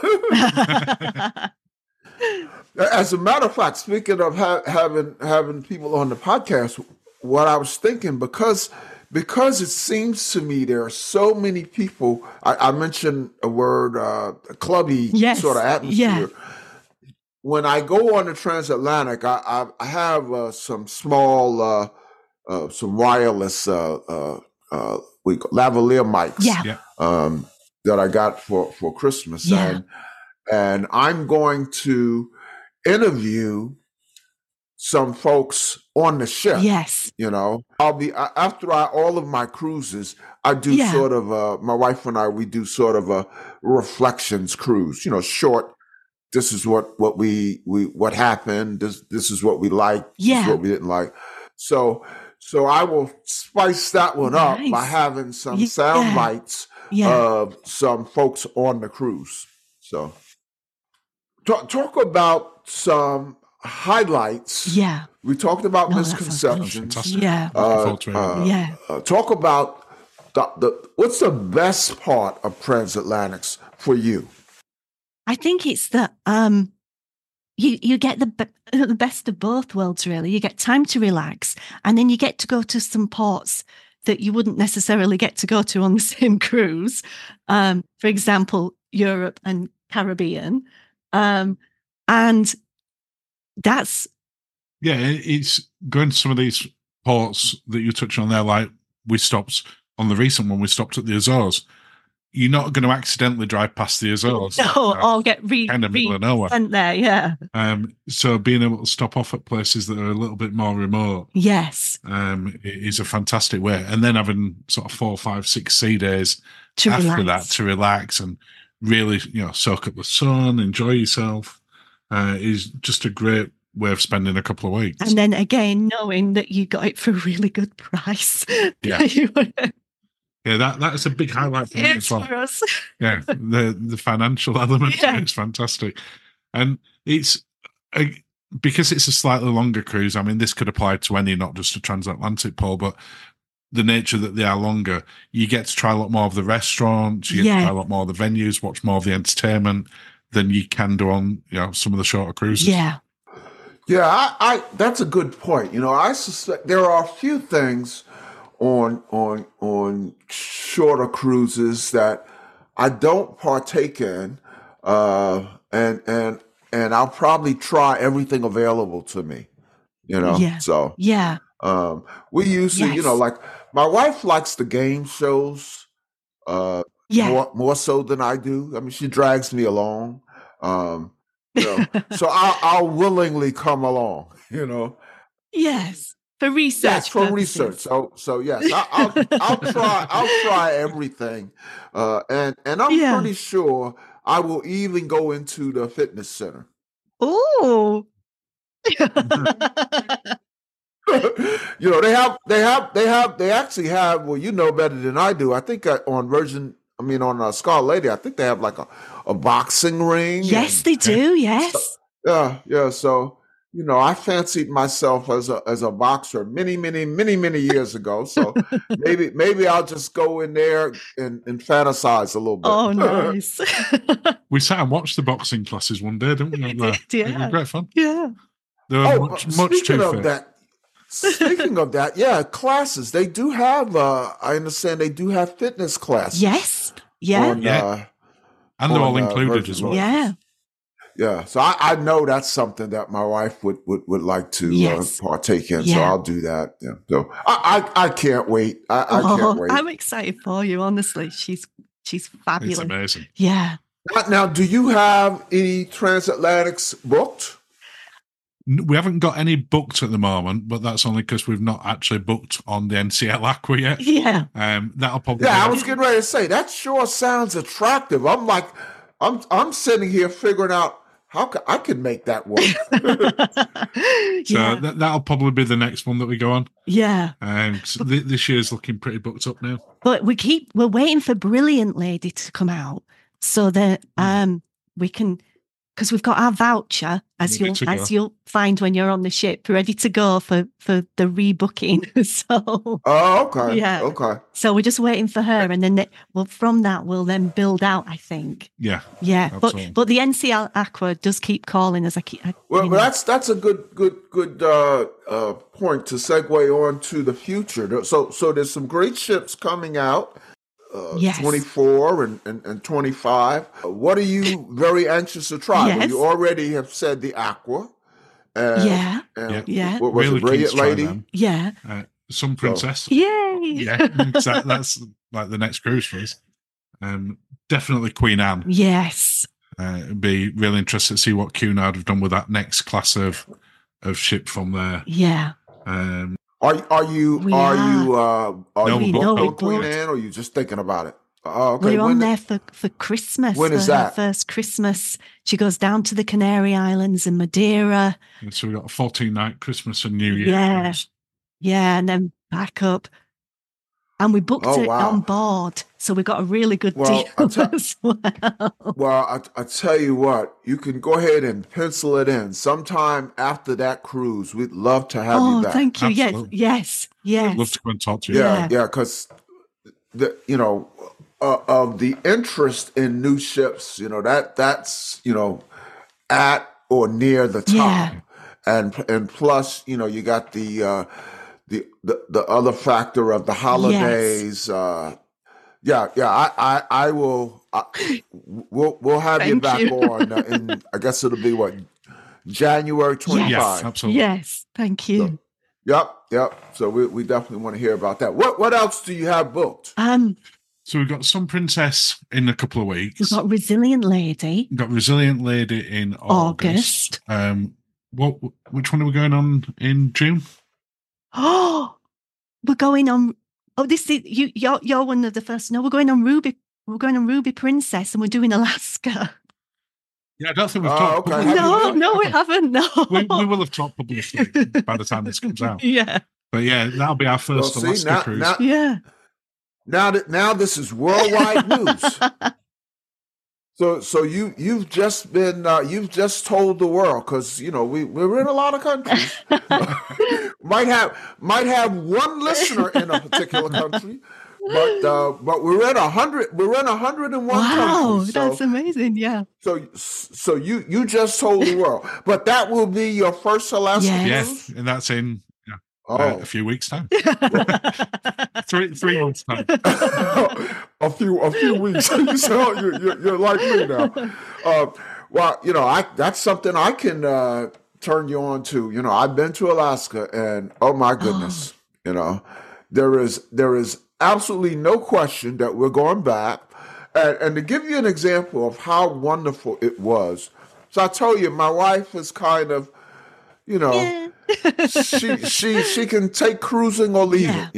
As a matter of fact, speaking of having people on the podcast, what I was thinking, because it seems to me there are so many people. I mentioned a word, clubby sort of atmosphere. Yeah. when I go on the transatlantic, I have some small, some wireless lavalier mics that I got for Christmas, and I'm going to interview some folks on the ship. Yes. I'll be, after all of my cruises, I do sort of, my wife and I, we do sort of a reflections cruise, short. This is what happened. This is what we liked. This is what we didn't like. So I will spice that one up by having some sound bites of some folks on the cruise. So talk about some highlights. Yeah. We talked about misconceptions. Talk about what's the best part of transatlantics for you? I think it's that you get the best of both worlds, really. You get time to relax, and then you get to go to some ports that you wouldn't necessarily get to go to on the same cruise. For example, Europe and Caribbean. And that's... Yeah, it's going to some of these ports that you touched on there, like we stopped on the recent one, we stopped at the Azores. You're not going to accidentally drive past the Azores. No, or get kind of middle of nowhere. Sent there, yeah. So being able to stop off at places that are a little bit more remote, yes, is a fantastic way. And then having sort of 4, 5, 6 sea days after that to relax and really, soak up the sun, enjoy yourself, is just a great way of spending a couple of weeks. And then again, knowing that you got it for a really good price. Yeah. Yeah, that is a big highlight for me as well. For us. Yeah, the financial element is fantastic. And it's because it's a slightly longer cruise. I mean, this could apply to any, not just a transatlantic, Paul, but the nature that they are longer, you get to try a lot more of the restaurants, you get to try a lot more of the venues, watch more of the entertainment than you can do on some of the shorter cruises. Yeah. Yeah, I that's a good point. I suspect there are a few things on shorter cruises that I don't partake in, and I'll probably try everything available to me, So we used to, like my wife likes the game shows, more so than I do. I mean, she drags me along, so I'll willingly come along, Yes. For research. Yes, for research. So yes, I'll try everything, and I'm pretty sure I will even go into the fitness center. Oh, they actually have. Well, you know better than I do. I think on Scar Lady, I think they have like a boxing ring. Yes, they do. Yes. Yeah. So. I fancied myself as a boxer many years ago. So maybe I'll just go in there and fantasize a little bit. Oh, nice. We sat and watched the boxing classes one day, didn't we? It was great fun. Yeah. They were much too fit. Speaking of that, classes. They do have, I understand they do have fitness classes. Yes. Yeah. And they're all included as well. Yeah. Yeah, so I know that's something that my wife would like to partake in. So I'll do that. Yeah. So I can't wait. I can't wait. I'm excited for you. Honestly, she's fabulous. It's amazing. Yeah. Now, do you have any transatlantics booked? We haven't got any booked at the moment, but that's only because we've not actually booked on the NCL Aqua yet. Yeah. That'll probably. Yeah, I was getting ready to say that sure sounds attractive. I'm like, I'm sitting here figuring out. How I could make that work? So that'll probably be the next one that we go on. Yeah. This year's looking pretty booked up now. But we're waiting for Brilliant Lady to come out so that we can, because we've got our voucher as you'll find when you're on the ship, ready to go for the rebooking. So. Oh, okay. Yeah. Okay. So we're just waiting for her, and then from that we'll then build out. I think. Yeah. Yeah. But the NCL Aqua does keep calling us. Well, that's a good point to segue on to the future. So there's some great ships coming out. Yes. 24 and 25. What are you very anxious to try? Yes. Well, you already have said the Aqua. Yeah. What was really it, Brilliant Lady? Them. Yeah. Sun Princess. So. Yay! Yeah, exactly. That's like the next cruise for us. Definitely Queen Anne. Yes. It'd be really interesting to see what Cunard have done with that next class of ship from there. Yeah. Are you booked on Queen Anne, or are you just thinking about it? Okay. We're on there for Christmas. When is that? Her first Christmas. She goes down to the Canary Islands and Madeira. And so we've got a 14-night Christmas and New Year. Yeah. Yeah, and then back up. And we booked it on board. So we got a really good deal as well. Well, I tell you what, you can go ahead and pencil it in. Sometime after that cruise, we'd love to have you back. Oh, thank you. Absolutely. Yes. I'd love to come and talk to you. Yeah, because of the interest in new ships, that's at or near the top, and plus, you got the other factor of the holidays. I will. We'll have you back on. In, I guess it'll be what, January 25. Yes, absolutely. Yes, thank you. So, yep. So we definitely want to hear about that. What else do you have booked? So we've got Sun Princess in a couple of weeks. We've got Resilient Lady. We've got Resilient Lady in August. Which one are we going on in June? Oh, we're going on. Oh, this is you're one of the first. No, we're going on Ruby. We're going on Ruby Princess, and we're doing Alaska. Yeah, I don't think we've talked. Okay. No, we haven't. No, we will have talked publicly by the time this comes out. Yeah, but yeah, that'll be our first Alaska cruise. Now this is worldwide news. So you've just been you've just told the world, because we're in a lot of countries. might have one listener in a particular country, but we're in 100. We're in 101 countries. Wow, that's amazing. Yeah. So you just told the world, but that will be your first Alaska cruise? Yes, and that's in a few weeks' time. three months' time. a few weeks. You're like me now. That's something I can turn you on to. I've been to Alaska, and oh my goodness, there is absolutely no question that we're going back. And to give you an example of how wonderful it was, so I told you, my wife is kind of, she can take cruising or leave it,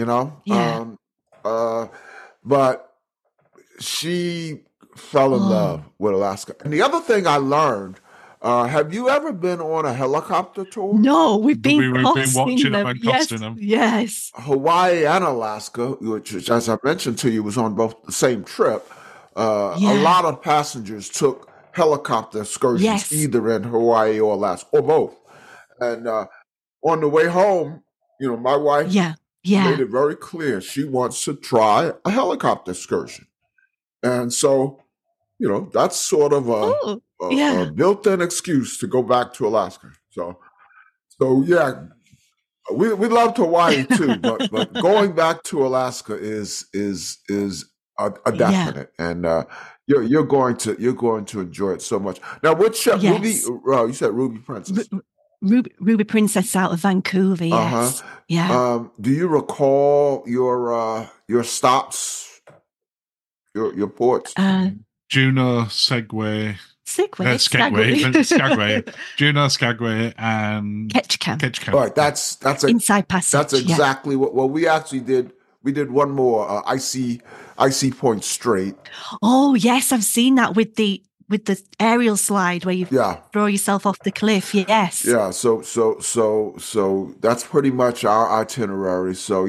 but she fell in love with Alaska. And the other thing I learned, have you ever been on a helicopter tour? No, we've been watching them and costing them. Yes. Hawaii and Alaska, which, as I mentioned to you, was on both the same trip. A lot of passengers took helicopter excursions, either in Hawaii or Alaska, or both. And on the way home, my wife made it very clear she wants to try a helicopter excursion. And so, that's sort of a built-in excuse to go back to Alaska. So yeah, we loved Hawaii too, but going back to Alaska is a definite, and you're going to enjoy it so much. Now, which ship? Ruby? You said Ruby Princess. Ruby Princess out of Vancouver. Yes. Yeah. Do you recall your stops, your ports? Juneau, Skagway, Juneau, Skagway, and Ketchikan. All right, that's Inside Passage. That's exactly what. Well, we actually did. We did one more icy Point Strait. Oh yes, I've seen that with the aerial slide where you throw yourself off the cliff. Yes. Yeah. So that's pretty much our itinerary. So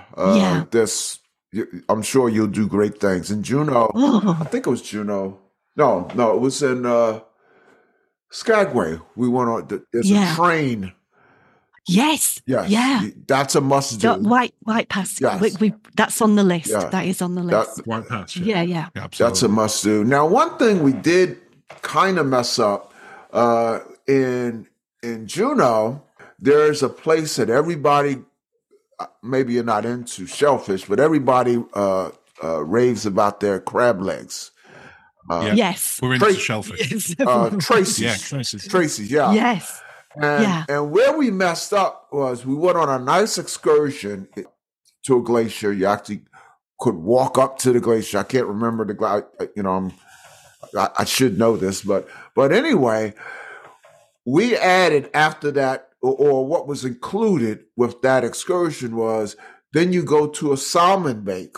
I'm sure you'll do great things in Juneau. I think it was Juneau. No, it was in Skagway. We went on. There's a train. Yes. Yeah. That's a must do. White Pass. Yes. That's on the list. Yeah. That is on the list. White Pass. Yeah. That's a must do. Now, one thing we did kind of mess up in Juneau, there's a place that everybody, maybe you're not into shellfish, but everybody raves about their crab legs. Yes. We're into shellfish. Tracy's. Tracy's, yeah. Yes. And where we messed up was we went on a nice excursion to a glacier. You actually could walk up to the glacier. I can't remember the glacier. I should know this, but anyway, we added after that, or what was included with that excursion was then you go to a salmon bake.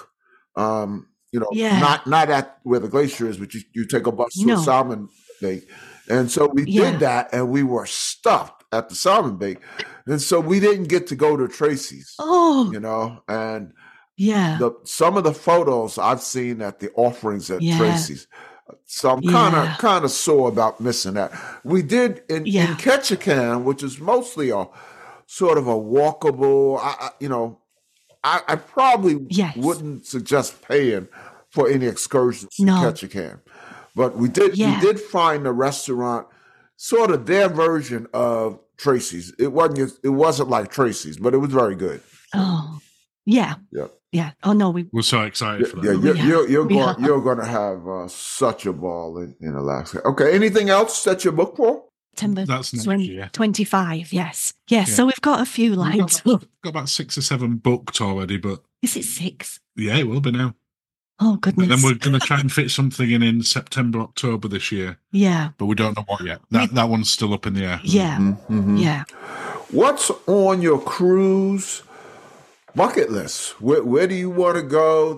Not at where the glacier is, but you take a bus to a salmon bake. And so we did that, and we were stuffed at the salmon bake. And so we didn't get to go to Tracy's. And some of the photos I've seen at the offerings at Tracy's. So I'm kind of sore about missing that. We did in Ketchikan, which is mostly a sort of a walkable, I probably wouldn't suggest paying for any excursions to Ketchikan. But we did find a restaurant, sort of their version of Tracy's. It wasn't like Tracy's, but it was very good. Oh, yeah. Yeah. Yeah. Oh no, we're so excited for that. Yeah, you're going to have such a ball in Alaska. Okay. Anything else that you're booked for? September That's next year. 25. Yes. So we've got a few lines. We've got about 6 or 7 booked already, but is it 6? Yeah, it will be now. Oh goodness! And then we're going to try and fit something in September, October this year. Yeah, but we don't know what yet. That one's still up in the air. Yeah, yeah. What's on your cruise bucket list? Where do you want to go?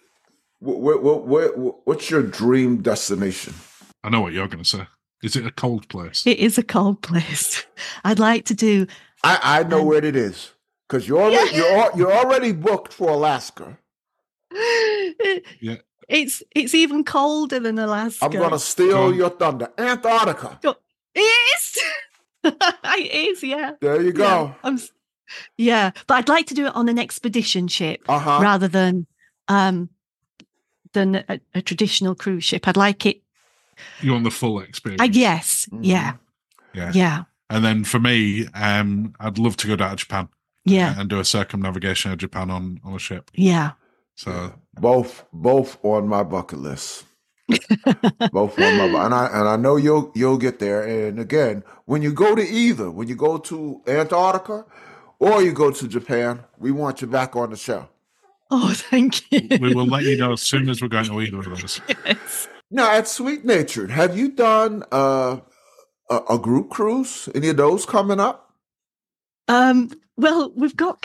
What's your dream destination? I know what you're going to say. Is it a cold place? It is a cold place. I'd like to do. I know where it is because you're already booked for Alaska. Yeah, it's even colder than Alaska. I'm gonna steal your thunder. Antarctica. It is. It is. Yeah. There you go. Yeah, but I'd like to do it on an expedition ship rather than a traditional cruise ship. I'd like it. You want the full experience? Yes. Mm-hmm. Yeah. And then for me, I'd love to go down to Japan. Yeah. And do a circumnavigation of Japan on a ship. Yeah. So both on my bucket list. Both on my and I know you'll get there. And again, when you go to Antarctica or you go to Japan, we want you back on the show. Oh, thank you. We will let you know as soon as we're going to either of those. Yes. Now, at Sweet Natured, have you done a group cruise? Any of those coming up? Well, we've got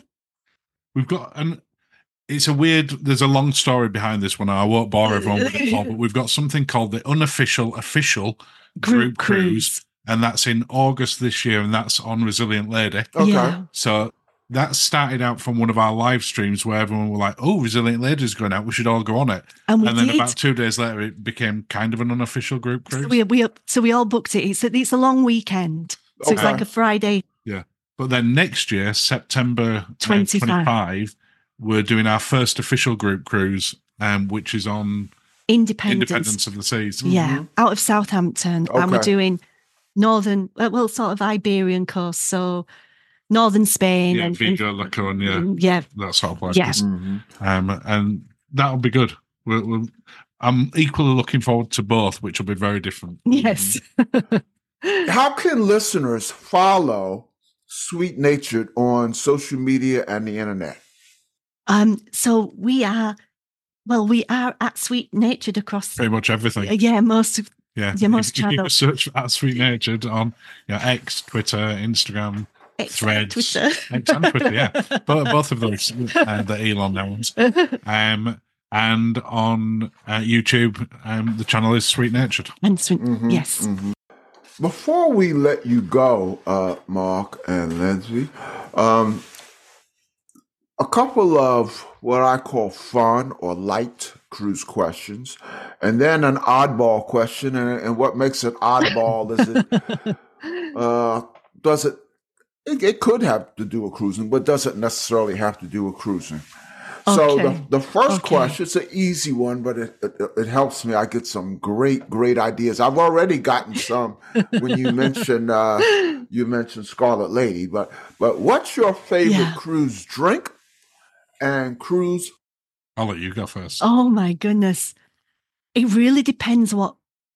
there's a long story behind this one. I won't bore everyone with it, Paul, but we've got something called the unofficial official group cruise. And that's in August this year, and that's on Resilient Lady. Okay. Yeah. So that started out from one of our live streams where everyone were like, oh, Resilient Lady's going out, we should all go on it. And then about 2 days later, it became kind of an unofficial group cruise. So we all booked it. It's a long weekend. So it's like a Friday. Yeah. But then next year, September 25, we're doing our first official group cruise, which is on Independence of the Seas. Yeah, out of Southampton. Okay. And we're doing sort of Iberian coast, so northern Spain. Yeah, Vigo, La Coruña. Yeah. That sort of place. Yeah. And that'll be good. I'm equally looking forward to both, which will be very different. Yes. How can listeners follow Sweet Natured on social media and the internet? So we are at Sweet Natured across pretty much everything. Yeah, most channels. You search at Sweet Natured on X, Twitter, Instagram, Threads, Twitter. X and Twitter. Yeah, both of those, the Elon ones. And on YouTube, the channel is Sweet Natured. And yes. Mm-hmm. Before we let you go, Mark and Lindsay, a couple of what I call fun or light cruise questions, and then an oddball question. And what makes it oddball is it could have to do with cruising, but doesn't necessarily have to do with cruising. So the first question, it's an easy one, but it helps me. I get some great ideas. I've already gotten some when you mentioned Scarlet Lady, but what's your favorite cruise drink and cruise I'll let you go first. Oh my goodness. It really depends what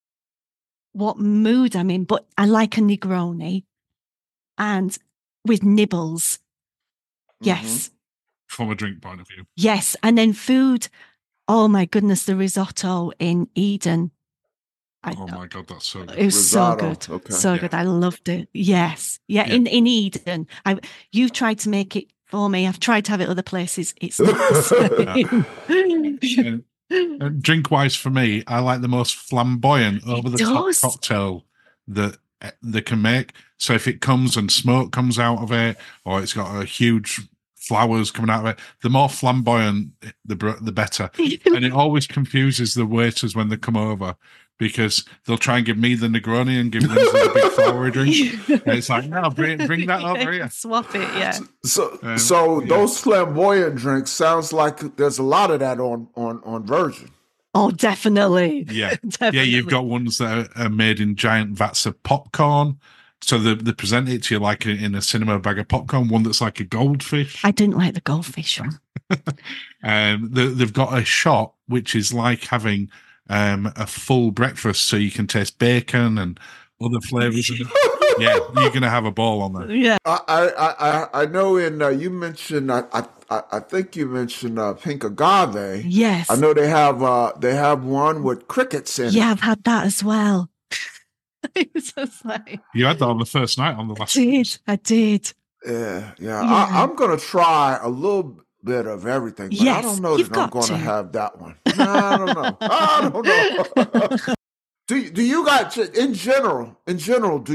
mood I'm in, but I like a Negroni and with nibbles. Yes. From a drink point of view. Yes. And then food. Oh my goodness, the risotto in Eden. Oh my God, that's so good. It was Risotto. so good. Okay. So good. I loved it. Yes. Yeah. In Eden. You tried to make it for me. I've tried to have it other places. It's not the same. And drink-wise for me, I like the most flamboyant, over-the-top cocktail that they can make. So if it comes and smoke comes out of it, or it's got a huge flowers coming out of it, the more flamboyant, the better. And it always confuses the waiters when they come over, because they'll try and give me the Negroni and give them the big flowery drink. And it's like, no, bring that over here. Swap it, yeah. So those flamboyant drinks sounds like there's a lot of that on Virgin. Oh, definitely. Yeah. Definitely. Yeah, you've got ones that are made in giant vats of popcorn. So they present it to you like in a cinema bag of popcorn, one that's like a goldfish. I didn't like the goldfish one. They've got a shot which is like having a full breakfast, so you can taste bacon and other flavors. Yeah, you're going to have a ball on that. Yeah. I know you mentioned, I think you mentioned pink agave. Yes. I know they have one with crickets in it. Yeah, I've had that as well. It's just like, you had that on the first night on the last. I did. Yeah. I'm going to try a little bit of everything, but I don't know that I'm going to have that one. No, I don't know. Do you guys, in general, do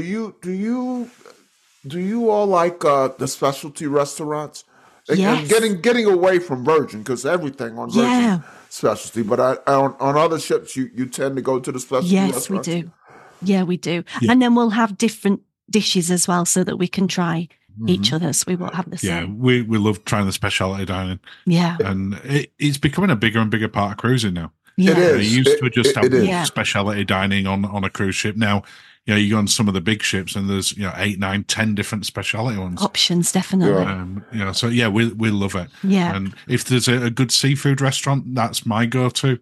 you all like the specialty restaurants? Yes. And getting away from Virgin, because everything on Virgin specialty, but on other ships you tend to go to the specialty restaurants? Yes, we do. Yeah, we do. Yeah. And then we'll have different dishes as well, so that we can try each other's. We won't have the same. Yeah, we love trying the specialty dining. Yeah. And it's becoming a bigger and bigger part of cruising now. Yeah. It is. You used to just have specialty dining on a cruise ship. Now, you go on some of the big ships and there's 8, 9, 10 different specialty ones. Options, definitely. So we love it. Yeah. And if there's a good seafood restaurant, that's my go-to.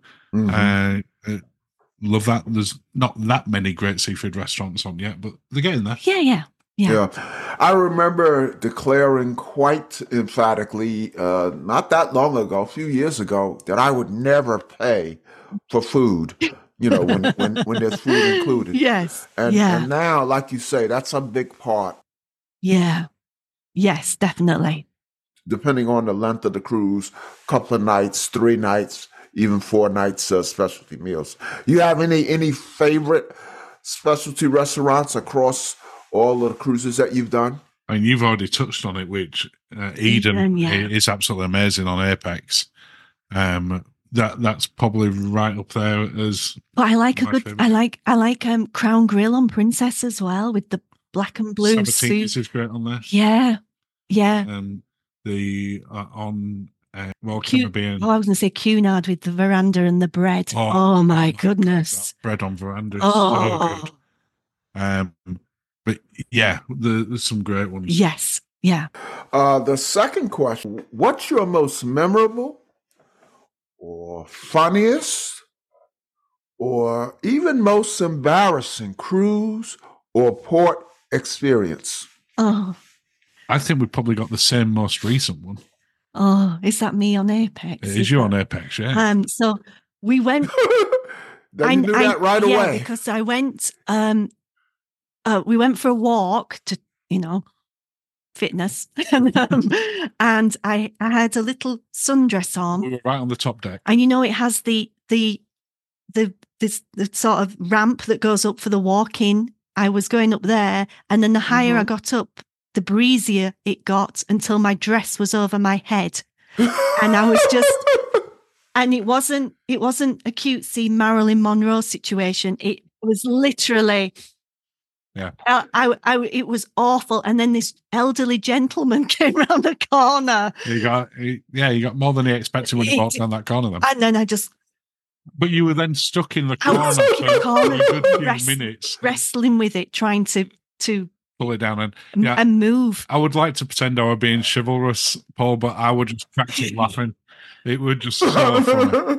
Love that. There's not that many great seafood restaurants on yet, but they're getting there. Yeah. I remember declaring quite emphatically, not that long ago, a few years ago, that I would never pay for food, when there's food included. Yes. And now, like you say, that's a big part. Yeah. Yes, definitely. Depending on the length of the cruise, couple of nights, 3 nights, even 4 nights specialty meals. You have any favorite specialty restaurants across all of the cruises that you've done? I mean, you've already touched on it, which Eden is absolutely amazing on Apex. That's probably right up there as. But I like I like Crown Grill on Princess as well, with the black and blue Sabatini's is great on there. Yeah. The on Royal Caribbean. I was going to say Cunard with the veranda and the bread. Oh my goodness! Bread on veranda is so good. But yeah, there's some great ones. Yes, yeah. The second question: what's your most memorable, or funniest, or even most embarrassing cruise or port experience? Oh, I think we probably got the same most recent one. Oh, is that me on Apex? It is you on Apex, yeah. So we went. You knew that right away. Yeah, because I went. We went for a walk to, fitness, and I had a little sundress on. We were right on the top deck, and it has the sort of ramp that goes up for the walk-in. I was going up there, and then the higher I got up, the breezier it got, until my dress was over my head, and I was just. And it wasn't a cutesy Marilyn Monroe situation. It was literally. Yeah, it was awful. And then this elderly gentleman came around the corner. You got more than he expected when he walked down that corner. Then, and then I just. But you were then stuck in the corner for a good few minutes, wrestling with it, trying to pull it down and move. I would like to pretend I were being chivalrous, Paul, but I would just crack it laughing. It would just so funny.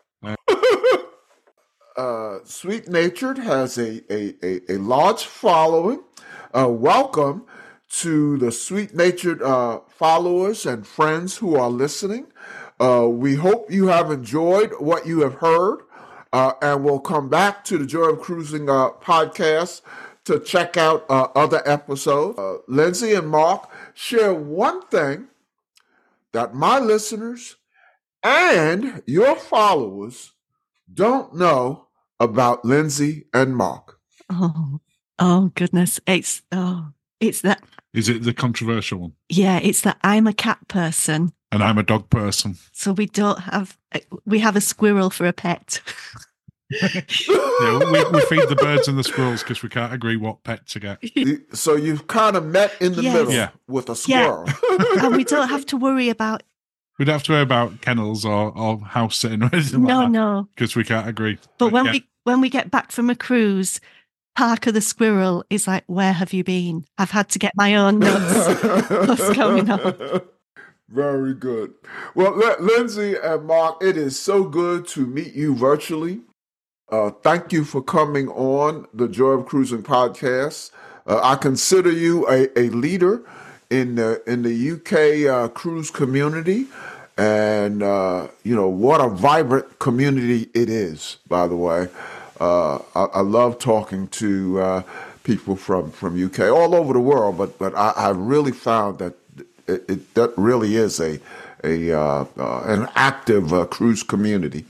Sweet Natured has a large following. Welcome to the Sweet Natured followers and friends who are listening. We hope you have enjoyed what you have heard, and we'll come back to the Joy of Cruising podcast to check out other episodes. Lindsay and Mark share one thing that my listeners and your followers don't know about Lindsay and Mark. Oh goodness. It's that. Is it the controversial one? Yeah, it's that I'm a cat person. And I'm a dog person. So we have a squirrel for a pet. Yeah, we feed the birds and the squirrels because we can't agree what pet to get. So you've kind of met in the middle with a squirrel. Yeah. And we don't have to worry about... We don't have to worry about kennels or house sitting or anything like that. No. Because we can't agree. But when we get back from a cruise, Parker the squirrel is like, where have you been? I've had to get my own notes. What's going on? Very good. Well, Lindsay and Mark, it is so good to meet you virtually. Thank you for coming on the Joy of Cruising podcast. I consider you a leader in the UK cruise community, and what a vibrant community it is. By the way, I love talking to people from UK all over the world, but I really found that that really is an active cruise community.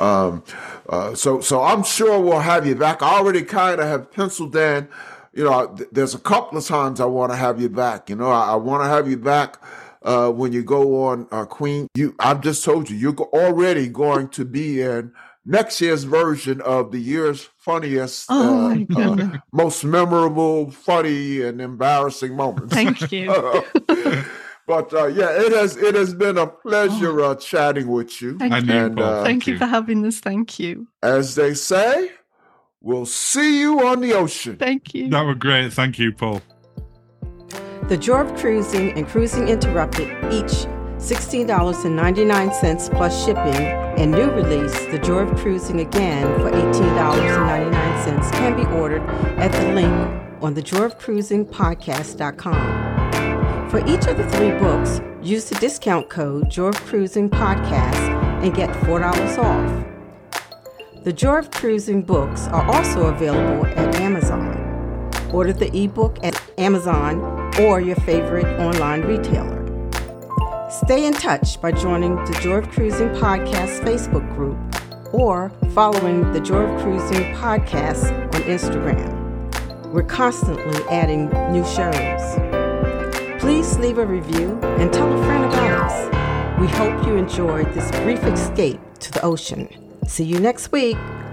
So I'm sure we'll have you back. I already kind of have penciled in. There's a couple of times I want to have you back. I want to have you back when you go on Queen. I've just told you, you're already going to be in next year's version of the year's funniest, most memorable, funny, and embarrassing moments. Thank you. But it has been a pleasure chatting with you. Thank you for having us. Thank you. As they say, we'll see you on the ocean. Thank you. That was great. Thank you, Paul. The Joy of Cruising and Cruising Interrupted, each $16.99 plus shipping, and new release, The Joy of Cruising Again, for $18.99 can be ordered at the link on thejoyofcruisingpodcast.com. For each of the 3 books, use the discount code Joy of Cruising Podcast and get $4 off. The Joy of Cruising books are also available at Amazon. Order the ebook at Amazon or your favorite online retailer. Stay in touch by joining the Joy of Cruising Podcast Facebook group or following the Joy of Cruising Podcast on Instagram. We're constantly adding new shows. Please leave a review and tell a friend about us. We hope you enjoyed this brief escape to the ocean. See you next week.